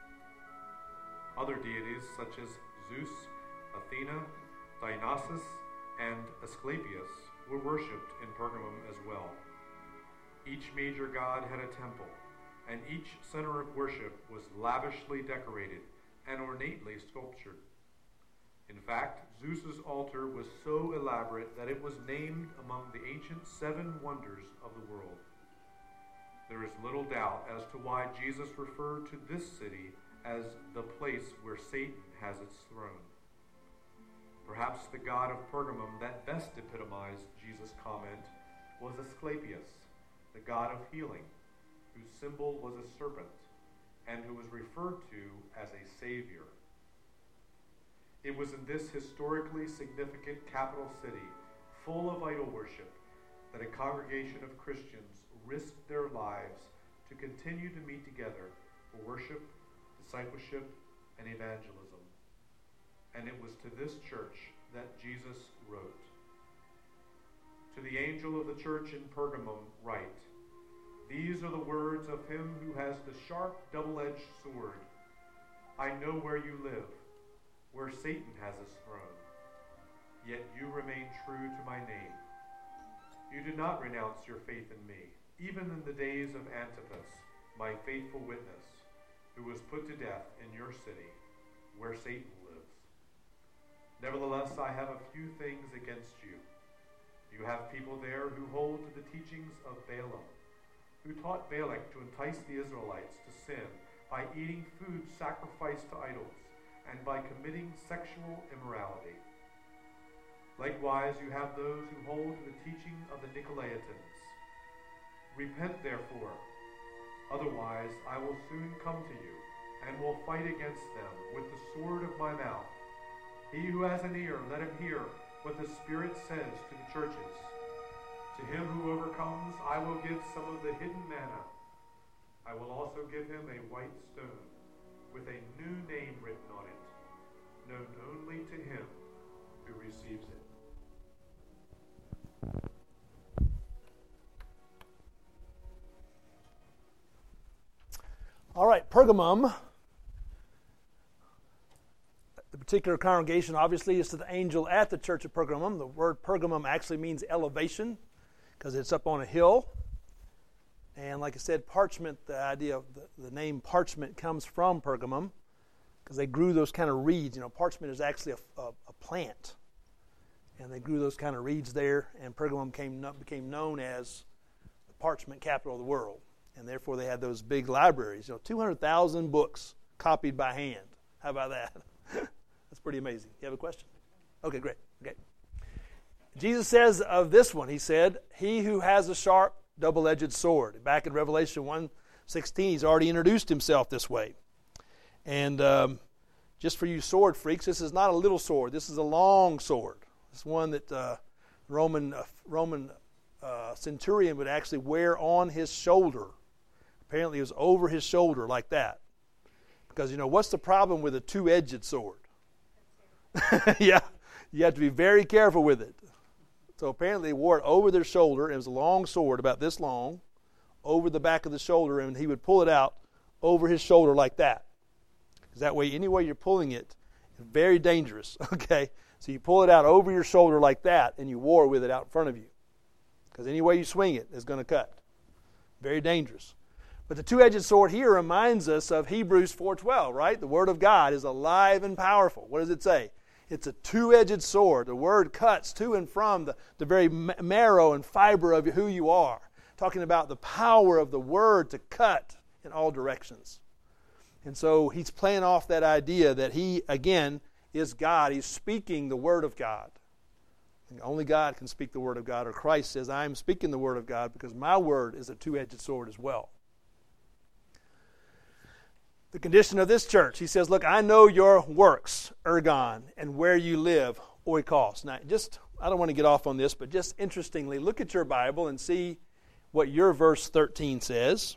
Other deities such as Zeus, Athena, Dionysus, and Asclepius were worshipped in Pergamum as well. Each major god had a temple, and each center of worship was lavishly decorated and ornately sculptured. In fact, Zeus's altar was so elaborate that it was named among the ancient seven wonders of the world. There is little doubt as to why Jesus referred to this city as the place where Satan has its throne. Perhaps the god of Pergamum that best epitomized Jesus' comment was Asclepius, the god of healing, whose symbol was a serpent, and who was referred to as a savior. It was in this historically significant capital city, full of idol worship, that a congregation of Christians risked their lives to continue to meet together for worship, discipleship, and evangelism. And it was to this church that Jesus wrote. To the angel of the church in Pergamum write, "These are the words of him who has the sharp, double-edged sword. I know where you live, where Satan has his throne. Yet you remain true to my name. You did not renounce your faith in me, even in the days of Antipas, my faithful witness, who was put to death in your city, where Satan lives. Nevertheless, I have a few things against you. You have people there who hold to the teachings of Balaam, who taught Balak to entice the Israelites to sin by eating food sacrificed to idols and by committing sexual immorality. Likewise, you have those who hold to the teaching of the Nicolaitans. Repent, therefore, otherwise I will soon come to you and will fight against them with the sword of my mouth. He who has an ear, let him hear what the Spirit says to the churches. To him who overcomes, I will give some of the hidden manna. I will also give him a white stone with a new name written on it, known only to him who receives it." All right, Pergamum. The particular congregation, obviously, is to the angel at the church of Pergamum. The word Pergamum actually means elevation because it's up on a hill. And like I said, parchment, the idea of the, the name parchment comes from Pergamum because they grew those kind of reeds. You know, parchment is actually a, a, a plant. And they grew those kind of reeds there, and Pergamum came, became known as the parchment capital of the world. And therefore they had those big libraries, you know, two hundred thousand books copied by hand. How about that? That's pretty amazing. You have a question? Okay, great. Okay. Jesus says of this one, he said, "He who has a sharp, double-edged sword." Back in Revelation one sixteen, he's already introduced himself this way. And um, just for you sword freaks, this is not a little sword. This is a long sword. It's one that uh, Roman uh, Roman uh, centurion would actually wear on his shoulder. Apparently it was over his shoulder like that. Because, you know, what's the problem with a two-edged sword? Yeah, you have to be very careful with it. So apparently they wore it over their shoulder. It was a long sword, about this long, over the back of the shoulder, and he would pull it out over his shoulder like that. Because that way, any way you're pulling it, it's very dangerous, okay? So you pull it out over your shoulder like that, and you war with it out in front of you. Because any way you swing it is going to cut. Very dangerous. But the two-edged sword here reminds us of Hebrews four twelve, right? The Word of God is alive and powerful. What does it say? It's a two-edged sword. The Word cuts to and from the, the very marrow and fiber of who you are. Talking about the power of the Word to cut in all directions. And so he's playing off that idea that he, again, is God. He's speaking the Word of God. And only God can speak the Word of God. Or Christ says, I am speaking the Word of God because my Word is a two-edged sword as well. The condition of this church, he says, look, I know your works, ergon, and where you live, oikos. Now, just, I don't want to get off on this, but just interestingly, look at your Bible and see what your verse thirteen says.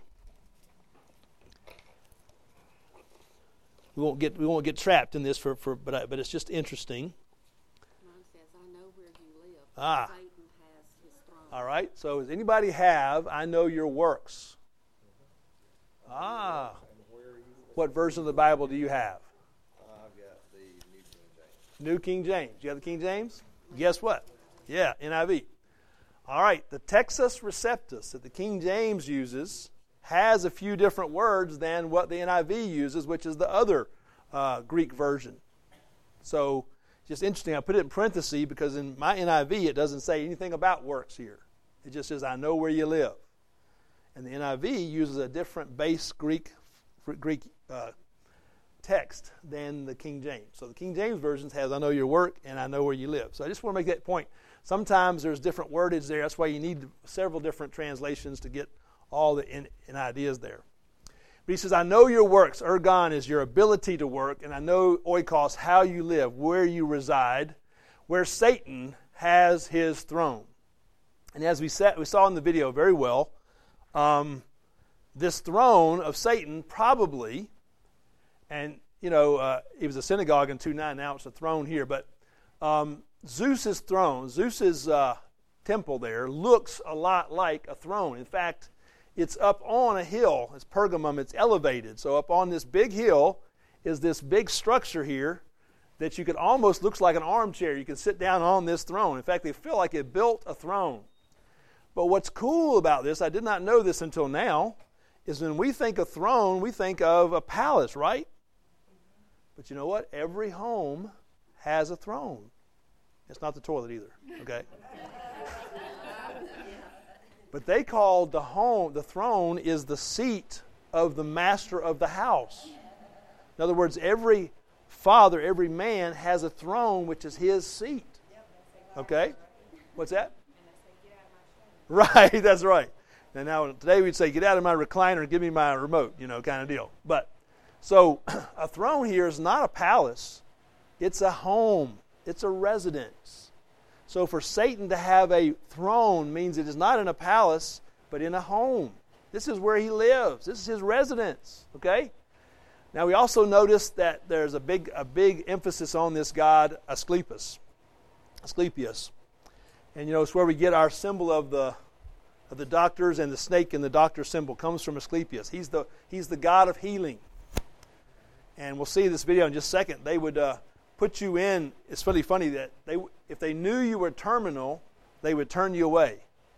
We won't get we won't get trapped in this, for, for but I, but it's just interesting. Mine says, I know where you live. Ah. Satan has his throne. All right, so does anybody have, I know your works? Ah. What version of the Bible do you have? I've got the New King James. New King James. You have the King James? Guess what? Yeah, N I V. All right, the Textus Receptus that the King James uses has a few different words than what the N I V uses, which is the other uh, Greek version. So, just interesting. I put it in parentheses because in my N I V it doesn't say anything about works here. It just says, I know where you live. And the N I V uses a different base Greek Greek uh, text than the King James. So the King James Version has, I know your work and I know where you live. So I just want to make that point. Sometimes there's different wordage there. That's why you need several different translations to get all the in, in ideas there. But he says, I know your works. Ergon is your ability to work. And I know, oikos, how you live, where you reside, where Satan has his throne. And as we, sat, we saw in the video very well, um, this throne of Satan probably, and, you know, uh, it was a synagogue in two nine, now it's a throne here, but um, Zeus's throne, Zeus's uh, temple there, looks a lot like a throne. In fact, it's up on a hill. It's Pergamum. It's elevated. So up on this big hill is this big structure here that you could almost, looks like an armchair. You can sit down on this throne. In fact, they feel like it built a throne. But what's cool about this, I did not know this until now, is when we think of throne, we think of a palace, right? But you know what? Every home has a throne. It's not the toilet either, okay? But they called the home, the throne is the seat of the master of the house. In other words, every father, every man has a throne which is his seat. Okay? What's that? Right, that's right. And now today we'd say, get out of my recliner and give me my remote, you know, kind of deal. But, so a throne here is not a palace. It's a home. It's a residence. So for Satan to have a throne means it is not in a palace, but in a home. This is where he lives. This is his residence. Okay? Now we also notice that there's a big a big emphasis on this god Asclepius. Asclepius. And you know, it's where we get our symbol of the of the doctors, and the snake in the doctor symbol comes from Asclepius. He's the he's the god of healing. And we'll see this video in just a second. They would uh, put you in. It's really funny that they, if they knew you were terminal, they would turn you away.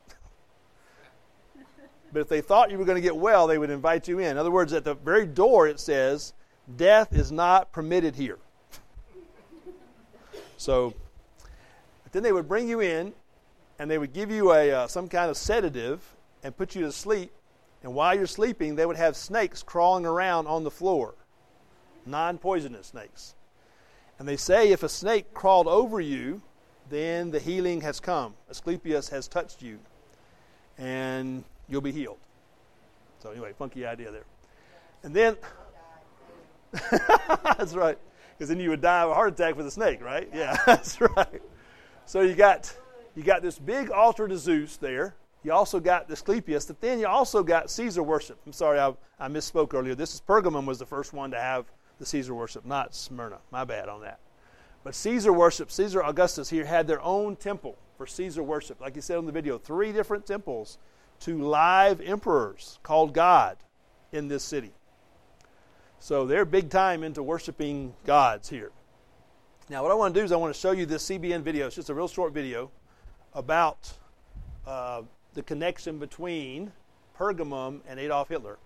But if they thought you were going to get well, they would invite you in. In other words, at the very door it says, death is not permitted here. So, then they would bring you in, and they would give you a uh, some kind of sedative and put you to sleep. And while you're sleeping, they would have snakes crawling around on the floor. Non-poisonous snakes. And they say if a snake crawled over you, then the healing has come. Asclepius has touched you, and you'll be healed. So anyway, funky idea there. And then, that's right, because then you would die of a heart attack with a snake, right? Yeah, that's right. So you got you got this big altar to Zeus there. You also got the Asclepius, but then you also got Caesar worship. I'm sorry, I, I misspoke earlier. This is Pergamum was the first one to have the Caesar worship, not Smyrna. My bad on that. But Caesar worship, Caesar Augustus here had their own temple for Caesar worship. Like you said in the video, three different temples to live emperors called God in this city. So they're big time into worshiping gods here. Now what I want to do is I want to show you this C B N video. It's just a real short video about uh, the connection between Pergamum and Adolf Hitler.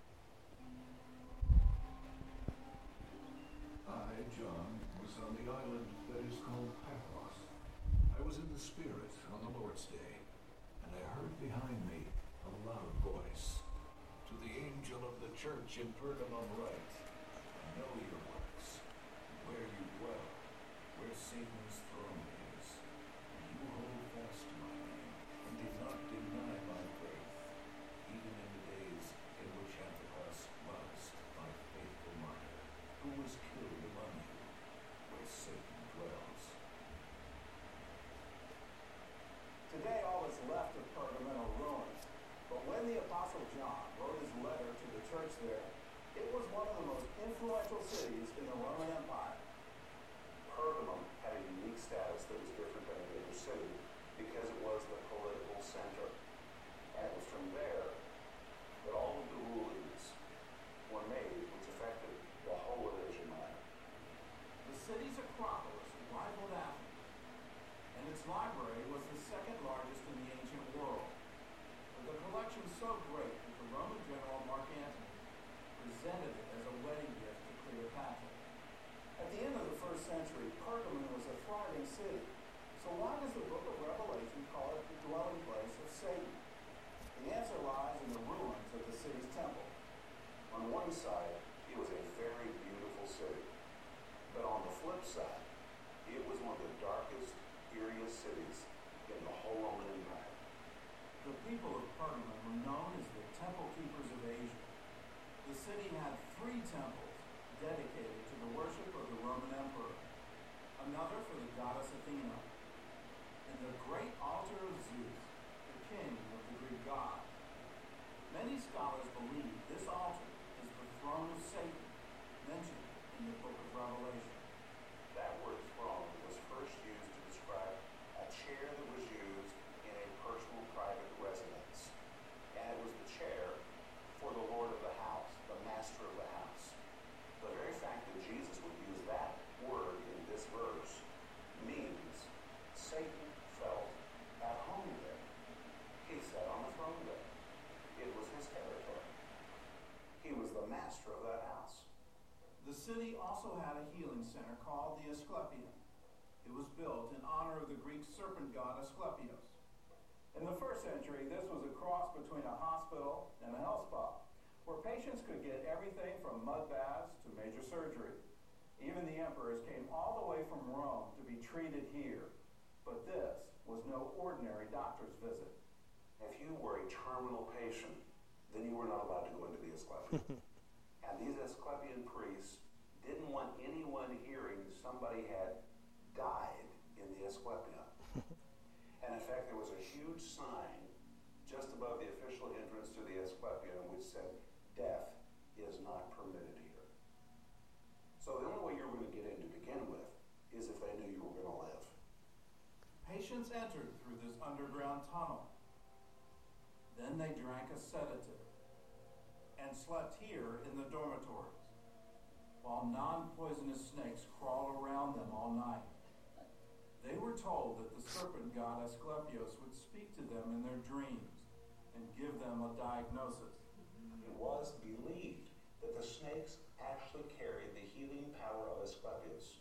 I, John, was on the island that is called Patmos. I was in the Spirit on the Lord's Day, and I heard behind me a loud voice. To the angel of the church in Pergamum write, I know your works, where you dwell, where Satan's throne is. You hold fast to my name, and did not deny my faith, even in the days in which Antipas was my faithful martyr, who was killed among you, where Satan dwells. Today all that's left of Pergamum are ruins. But when the Apostle John wrote his letter to the church there, it was one of the most influential cities in the Roman Empire. Pergamum had a unique status that was different than any other city because it was the political center. And it was from there that all of the rulings were made, which affected the whole of Asia Minor. The city's acropolis rivaled Athens, and its library was the second largest in the ancient world. But the collection was so great that the Roman general Mark Antony presented it as a wedding gift to Cleopatra. At the end of the first century, Pergamum was a thriving city. So why does the book of Revelation call it the dwelling place of Satan? The answer lies in the ruins of the city's temple. On one side, it was a very beautiful city. But on the flip side, it was one of the darkest, eeriest cities in the whole Roman Empire. The people of Pergamum were known as the Temple Keepers of Asia. The city had three temples dedicated to the worship of the Roman emperor, another for the goddess Athena, and the great altar of Zeus, the king of the Greek god. Many scholars believe this altar is the throne of Satan mentioned in the book of Revelation. That word throne was first used to describe a chair that was used in a personal private residence. And it was the chair for the Lord of the house, the master of the house. The very fact that Jesus would use that word in this verse means Satan felt at home there. He sat on the throne there. It was his territory. He was the master of that house. The city also had a healing center called the Asclepion. It was built in honor of the Greek serpent god Asclepios. In the first century, this was a cross between a hospital and a health spa, where patients could get everything from mud baths to major surgery. Even the emperors came all the way from Rome to be treated here. But this was no ordinary doctor's visit. If you were a terminal patient, then you were not allowed to go into the Asclepion. And these Asclepian priests didn't want anyone hearing somebody had died in the Asclepion. And in fact, there was a huge sign just above the official entrance to the Asclepion which said, "Death is not permitted here." So the only way you were going to get in to begin with is if they knew you were going to live. Patients entered through this underground tunnel. Then they drank a sedative and slept here in the dormitories, while non-poisonous snakes crawled around them all night. They were told that the serpent god Asclepios would speak to them in their dreams and give them a diagnosis. It was believed that the snakes actually carried the healing power of Asclepius.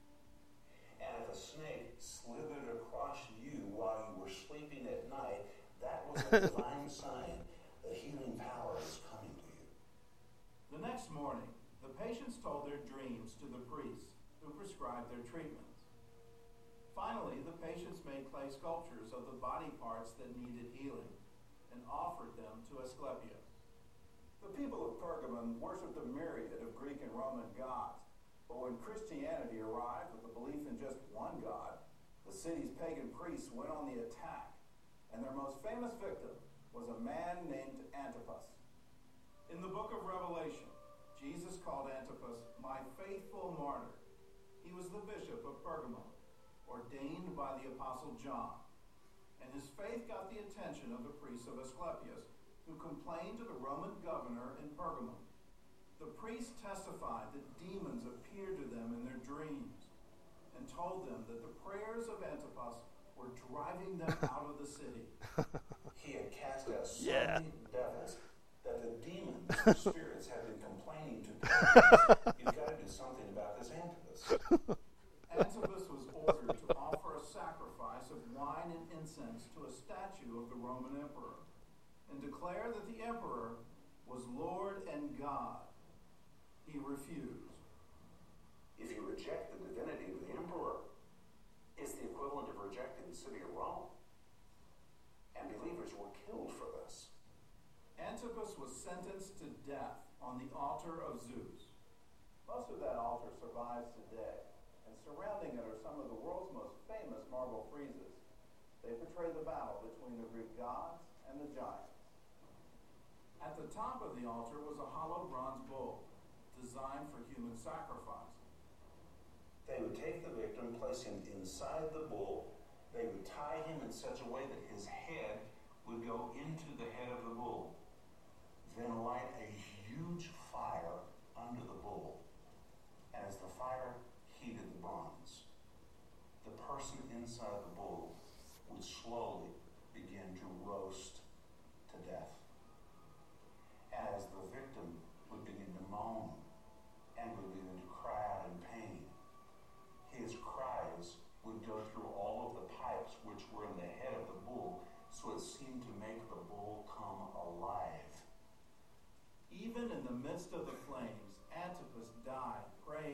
And if a snake slithered across you while you were sleeping at night, that was a divine sign that healing power is coming to you. The next morning, the patients told their dreams to the priests, who prescribed their treatments. Finally, the patients made clay sculptures of the body parts that needed healing and offered them to Asclepius. The people of Pergamum worshipped a myriad of Greek and Roman gods, but when Christianity arrived with the belief in just one god, the city's pagan priests went on the attack, and their most famous victim was a man named Antipas. In the book of Revelation, Jesus called Antipas my faithful martyr. He was the bishop of Pergamum, ordained by the Apostle John, and his faith got the attention of the priests of Asclepius, who complained to the Roman governor in Pergamum. The priests testified that demons appeared to them in their dreams and told them that the prayers of Antipas were driving them out of the city. He had cast out so Yeah. many devils that the demons, the spirits, had been complaining to God. You've got to do something about this Antipas. Antipas was ordered to offer a sacrifice of wine and incense to a statue of the Roman emperor and declare that the emperor was Lord and God. He refused. If you reject the divinity of the emperor, it's the equivalent of rejecting the city of Rome. And believers were killed for this. Antipas was sentenced to death on the altar of Zeus. Most of that altar survives today, and surrounding it are some of the world's most famous marble friezes. They portray the battle between the Greek gods and the giants. At the top of the altar was a hollow bronze bull, designed for human sacrifice. They would take the victim, place him inside the bull. They would tie him in such a way that his head would go into the head of the bull. Then light a huge fire under the bull. And as the fire heated the bronze, the person inside the bull would slowly begin to roast to death. And as the victim would begin to moan and would begin to cry out in pain, his cries would go through all of the pipes which were in the head of the bull, so it seemed to make the bull come alive. Even in the midst of the flames, Antipas died praying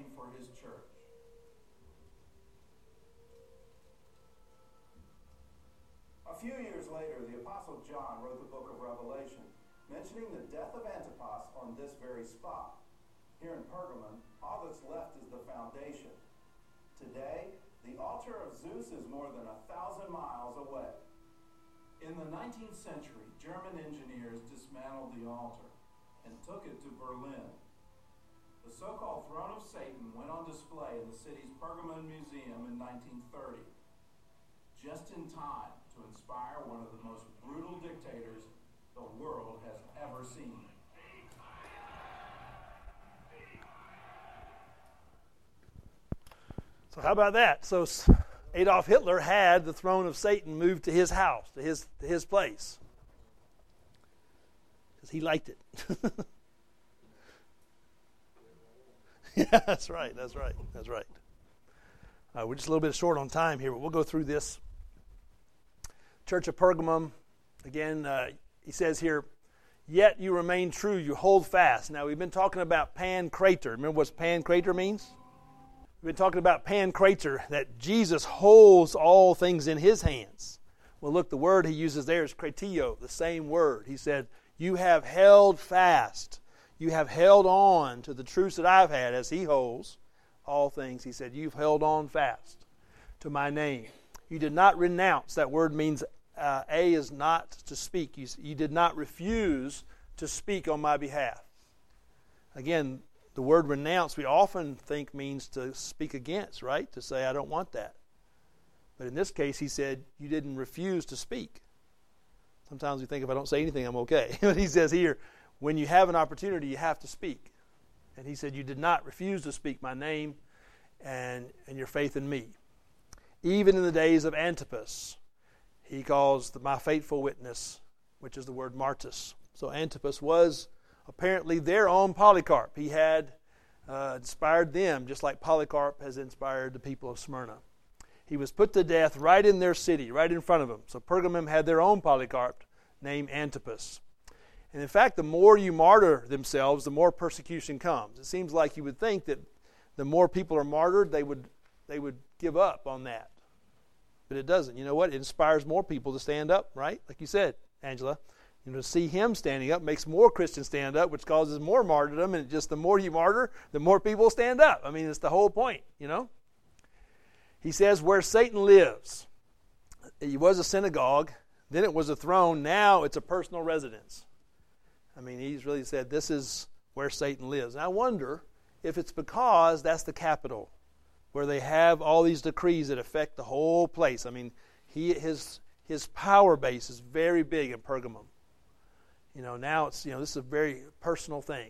few years later, the Apostle John wrote the book of Revelation, mentioning the death of Antipas on this very spot. Here in Pergamon, all that's left is the foundation. Today, the altar of Zeus is more than a thousand miles away. In the nineteenth century, German engineers dismantled the altar and took it to Berlin. The so-called Throne of Satan went on display in the city's Pergamon Museum in nineteen thirty, just in time to inspire one of the most brutal dictators the world has ever seen. So how about that? So Adolf Hitler had the throne of Satan moved to his house, to his to his place, because he liked it. Yeah, that's right. That's right. That's right. Uh, we're just a little bit short on time here, but we'll go through this. Church of Pergamum, again, uh, he says here, yet you remain true, you hold fast. Now, we've been talking about pancrator. Remember what pancrator means? We've been talking about pancrator, that Jesus holds all things in his hands. Well, look, the word he uses there is kratio, the same word. He said, you have held fast. You have held on to the truths that I've had as he holds all things. He said, you've held on fast to my name. You did not renounce. That word means uh, A is not to speak. You, you did not refuse to speak on my behalf. Again, the word renounce we often think means to speak against, right? To say, I don't want that. But in this case, he said, you didn't refuse to speak. Sometimes we think if I don't say anything, I'm okay. But he says here, when you have an opportunity, you have to speak. And he said, you did not refuse to speak my name and, and your faith in me. Even in the days of Antipas, he calls the, my faithful witness, which is the word martyrs. So Antipas was apparently their own Polycarp. He had uh, inspired them, just like Polycarp has inspired the people of Smyrna. He was put to death right in their city, right in front of them. So Pergamum had their own Polycarp named Antipas. And in fact, the more you martyr themselves, the more persecution comes. It seems like you would think that the more people are martyred, they would they would give up on that. But it doesn't. You know what? It inspires more people to stand up, right? Like you said, Angela. You know, to see him standing up makes more Christians stand up, which causes more martyrdom. And just the more you martyr, the more people stand up. I mean, it's the whole point, you know. He says, where Satan lives. It was a synagogue. Then it was a throne. Now it's a personal residence. I mean, he's really said this is where Satan lives. And I wonder if it's because that's the capital, where they have all these decrees that affect the whole place. I mean, he his his power base is very big in Pergamum. You know, now it's, you know, this is a very personal thing.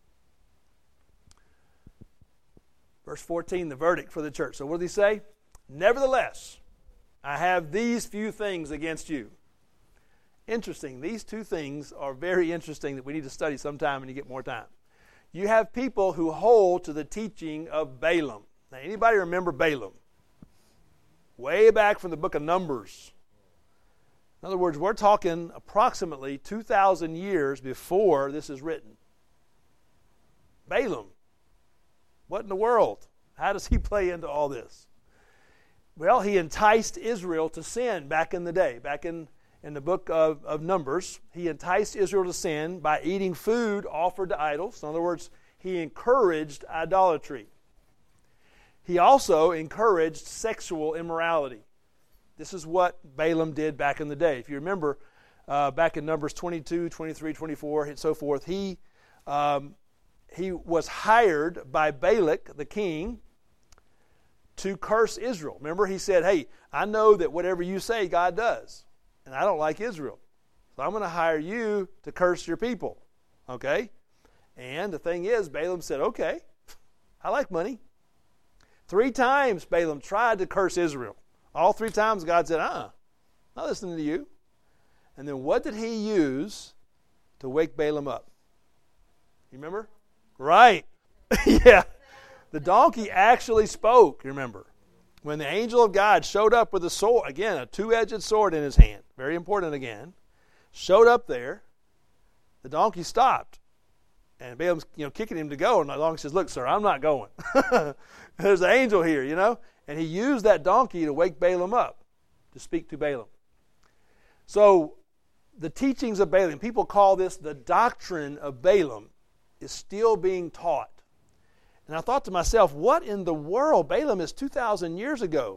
Verse fourteen, the verdict for the church. So what did he say? Nevertheless, I have these few things against you. Interesting. These two things are very interesting that we need to study sometime when you get more time. You have people who hold to the teaching of Balaam. Now, anybody remember Balaam? Way back from the book of Numbers. In other words, we're talking approximately two thousand years before this is written. Balaam. What in the world? How does he play into all this? Well, he enticed Israel to sin back in the day, back in In the book of, of Numbers. He enticed Israel to sin by eating food offered to idols. In other words, he encouraged idolatry. He also encouraged sexual immorality. This is what Balaam did back in the day. If you remember, uh, back in Numbers twenty-two, twenty-three, twenty-four, and so forth, he, um, he was hired by Balak, the king, to curse Israel. Remember, he said, hey, I know that whatever you say, God does. And I don't like Israel. So I'm going to hire you to curse your people. Okay? And the thing is, Balaam said, okay, I like money. Three times Balaam tried to curse Israel. All three times God said, uh-uh, not listening to you. And then what did he use to wake Balaam up? You remember? Right. Yeah. The donkey actually spoke, you remember. When the angel of God showed up with a sword, again, a two-edged sword in his hand, very important again, showed up there, the donkey stopped. And Balaam's, you know, kicking him to go, and the donkey says, look, sir, I'm not going. There's an angel here, you know. And he used that donkey to wake Balaam up, to speak to Balaam. So the teachings of Balaam, people call this the doctrine of Balaam, is still being taught. And I thought to myself, what in the world? Balaam is two thousand years ago.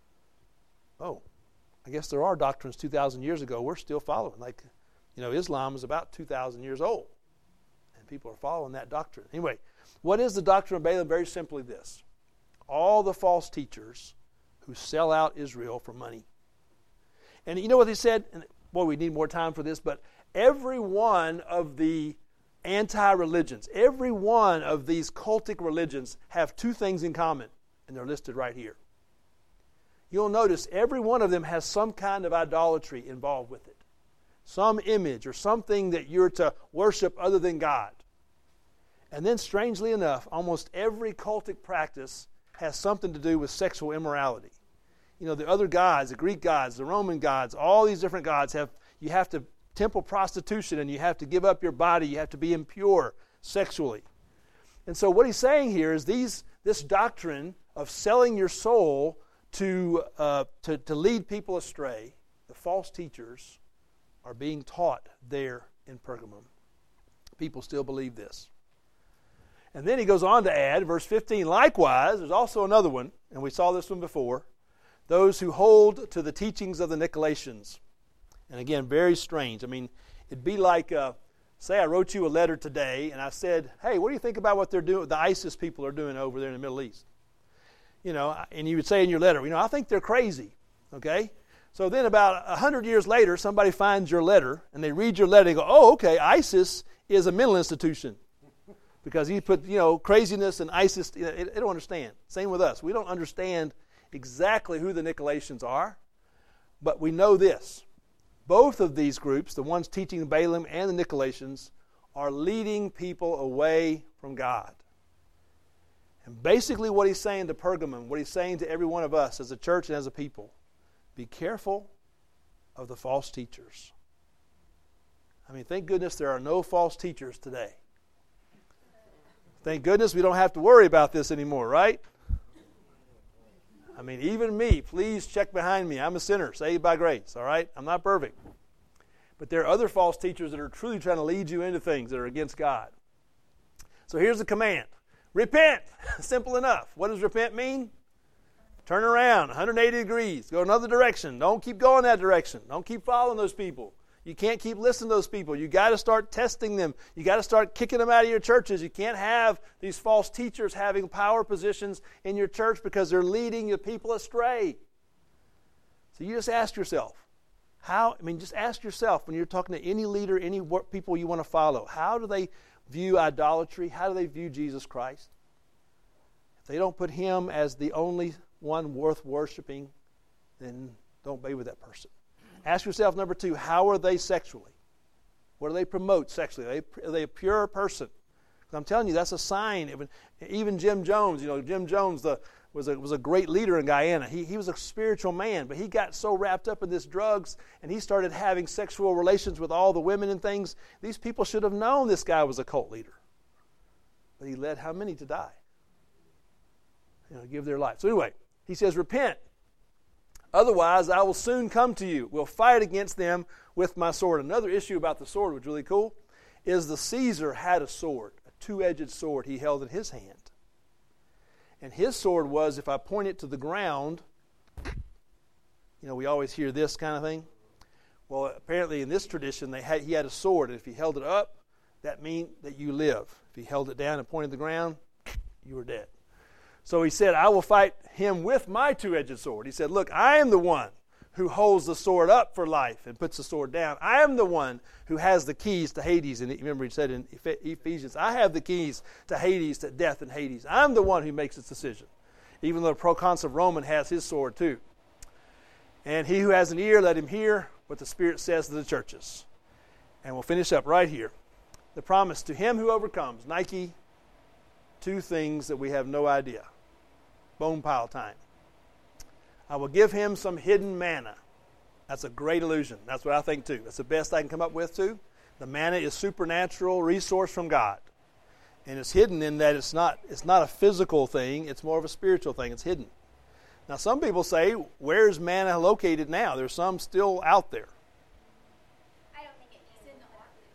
Oh, I guess there are doctrines two thousand years ago we're still following. Like, you know, Islam is about two thousand years old. And people are following that doctrine. Anyway, what is the doctrine of Balaam? Very simply this. All the false teachers who sell out Israel for money. And you know what he said? And boy, we need more time for this, but every one of the anti-religions, every one of these cultic religions have two things in common, and they're listed right here. You'll notice every one of them has some kind of idolatry involved with it. Some image or something that you're to worship other than God. And then, strangely enough, almost every cultic practice has something to do with sexual immorality. You know, the other gods, the Greek gods, the Roman gods, all these different gods have, you have to temple prostitution, and you have to give up your body, you have to be impure sexually. And so what he's saying here is these this doctrine of selling your soul to, uh, to, to lead people astray, the false teachers are being taught there in Pergamum. People still believe this. And then he goes on to add, verse fifteen, likewise, there's also another one, and we saw this one before, those who hold to the teachings of the Nicolaitans. And again, very strange. I mean, it'd be like, uh, say I wrote you a letter today, and I said, hey, what do you think about what they're doing, the ISIS people are doing over there in the Middle East? You know, and you would say in your letter, you know, I think they're crazy, okay? So then about a hundred years later, somebody finds your letter, and they read your letter and go, oh, okay, ISIS is a mental institution. Because he put, you know, craziness and ISIS, you know, they don't understand. Same with us. We don't understand exactly who the Nicolaitans are, but we know this. Both of these groups, the ones teaching Balaam and the Nicolaitans, are leading people away from God. And basically what he's saying to Pergamum, what he's saying to every one of us as a church and as a people, be careful of the false teachers. I mean, thank goodness there are no false teachers today. Thank goodness we don't have to worry about this anymore, right? I mean, even me, please check behind me. I'm a sinner, saved by grace, all right? I'm not perfect. But there are other false teachers that are truly trying to lead you into things that are against God. So here's the command. Repent. Simple enough. What does repent mean? Turn around one hundred eighty degrees. Go another direction. Don't keep going that direction. Don't keep following those people. You can't keep listening to those people. You got to start testing them. You got to start kicking them out of your churches. You can't have these false teachers having power positions in your church because they're leading your people astray. So you just ask yourself, how, I mean, just ask yourself when you're talking to any leader, any people you want to follow, how do they view idolatry? How do they view Jesus Christ? If they don't put Him as the only one worth worshiping, then don't be with that person. Ask yourself, number two, how are they sexually? What do they promote sexually? Are they, are they a pure person? Because I'm telling you, that's a sign. Even, even Jim Jones, you know, Jim Jones the, was, a, was a great leader in Guyana. He, he was a spiritual man, but he got so wrapped up in this drugs, and he started having sexual relations with all the women and things. These people should have known this guy was a cult leader. But he led how many to die? You know, give their life. So anyway, he says, repent. Otherwise, I will soon come to you. We'll fight against them with my sword. Another issue about the sword, which is really cool, is the Caesar had a sword, a two-edged sword he held in his hand. And his sword was, if I point it to the ground, you know, we always hear this kind of thing. Well, apparently in this tradition, they had, he had a sword, and if he held it up, that meant that you live. If he held it down and pointed to the ground, you were dead. So he said, I will fight him with my two-edged sword. He said, look, I am the one who holds the sword up for life and puts the sword down. I am the one who has the keys to Hades. And remember he said in Ephesians, I have the keys to Hades, to death and Hades. I'm the one who makes this decision. Even though the proconsul Roman has his sword too. And he who has an ear, let him hear what the Spirit says to the churches. And we'll finish up right here. The promise to him who overcomes. Nike, two things that we have no idea. Bone pile time. I will give him some hidden manna. That's a great illusion. That's what I think too. That's the best I can come up with too. The manna is supernatural resource from God. And it's hidden in that it's not, it's not a physical thing. It's more of a spiritual thing. It's hidden. Now some people say, where's manna located now? There's some still out there.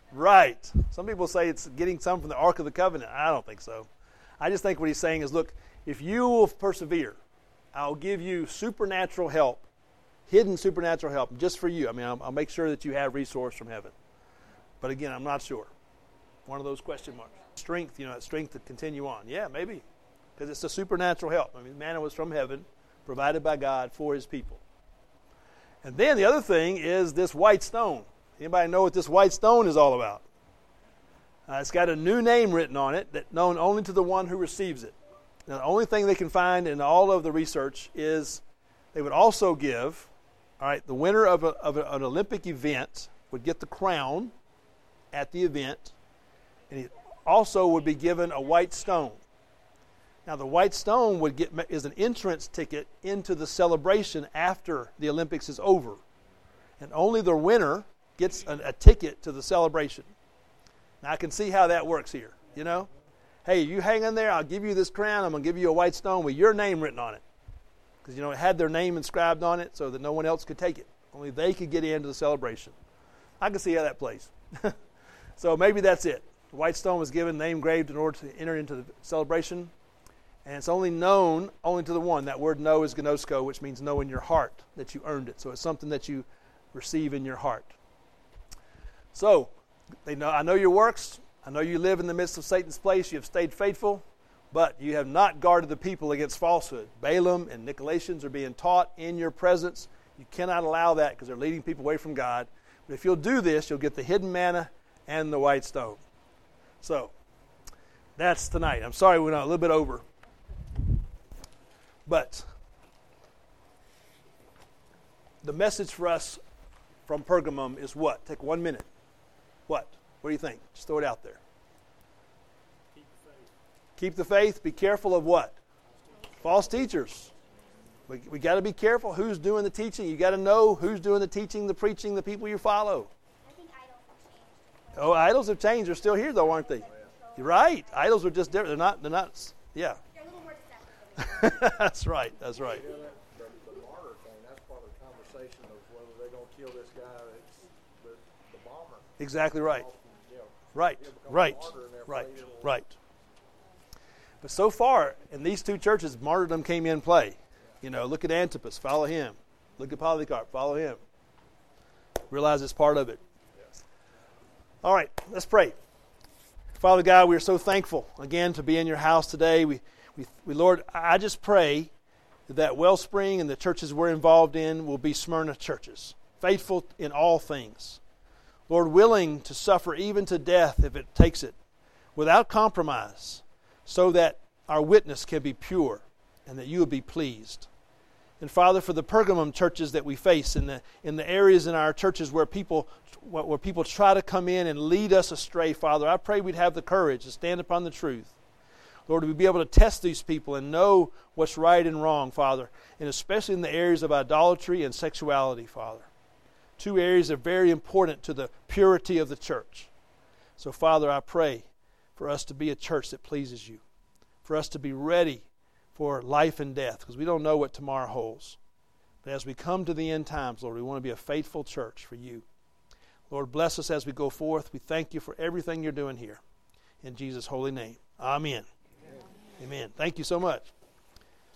Right. Some people say it's getting some from the Ark of the Covenant. I don't think so. I just think what he's saying is, look, if you will persevere, I'll give you supernatural help, hidden supernatural help, just for you. I mean, I'll, I'll make sure that you have resource from heaven. But again, I'm not sure. One of those question marks. Strength, you know, that strength to continue on. Yeah, maybe. Because it's a supernatural help. I mean, manna was from heaven, provided by God for his people. And then the other thing is this white stone. Anybody know what this white stone is all about? Uh, it's got a new name written on it, that known only to the one who receives it. Now, the only thing they can find in all of the research is they would also give, all right, the winner of, a, of a, an Olympic event would get the crown at the event, and he also would be given a white stone. Now, the white stone would get is an entrance ticket into the celebration after the Olympics is over, and only the winner gets a, a ticket to the celebration. Now, I can see how that works here, you know. Hey, you hang in there, I'll give you this crown, I'm going to give you a white stone with your name written on it. Because, you know, it had their name inscribed on it so that no one else could take it. Only they could get into the celebration. I can see how that plays. So maybe that's it. The white stone was given, name engraved in order to enter into the celebration. And it's only known only to the one. That word know is gnosko, which means know in your heart that you earned it. So it's something that you receive in your heart. So, they know, I know your works. I know you live in the midst of Satan's place. You have stayed faithful, but you have not guarded the people against falsehood. Balaam and Nicolaitans are being taught in your presence. You cannot allow that because they're leading people away from God. But if you'll do this, you'll get the hidden manna and the white stone. So, that's tonight. I'm sorry we went a little bit over. But the message for us from Pergamum is what? Take one minute. What? What do you think? Just throw it out there. Keep the faith. Keep the faith. Be careful of what? False teachers. We, we got to be careful who's doing the teaching. You got to know who's doing the teaching, the preaching, the people you follow. I think idols have changed. Oh, idols have changed. They're still here, though, aren't they? You're right. Idols are just different. They're not. They're not. Yeah. They're a little more deceptive. That's right. That's right. You know, that, the, the martyr thing, that's part of the conversation of whether they're going to kill this guy, it's the, the bomber. Exactly right. Often, you know, Right. he'll become a Right. martyr and they're Right. afraid it'll- Right. But so far, in these two churches, martyrdom came in play. You know, look at Antipas, follow him. Look at Polycarp, follow him. Realize it's part of it. All right, let's pray. Father God, we are so thankful again to be in your house today. We, we, we Lord, I just pray that Wellspring and the churches we're involved in will be Smyrna churches, faithful in all things. Lord, willing to suffer even to death if it takes it, without compromise, so that our witness can be pure and that you would be pleased. And Father, for the Pergamum churches that we face, in the in the areas in our churches where people where people try to come in and lead us astray, Father, I pray we'd have the courage to stand upon the truth. Lord, we'd be able to test these people and know what's right and wrong, Father, and especially in the areas of idolatry and sexuality, Father. Two areas that are very important to the purity of the church. So, Father, I pray for us to be a church that pleases you, for us to be ready for life and death, because we don't know what tomorrow holds. But as we come to the end times, Lord, we want to be a faithful church for you. Lord, bless us as we go forth. We thank you for everything you're doing here. In Jesus' holy name, amen. Amen. Amen. Thank you so much.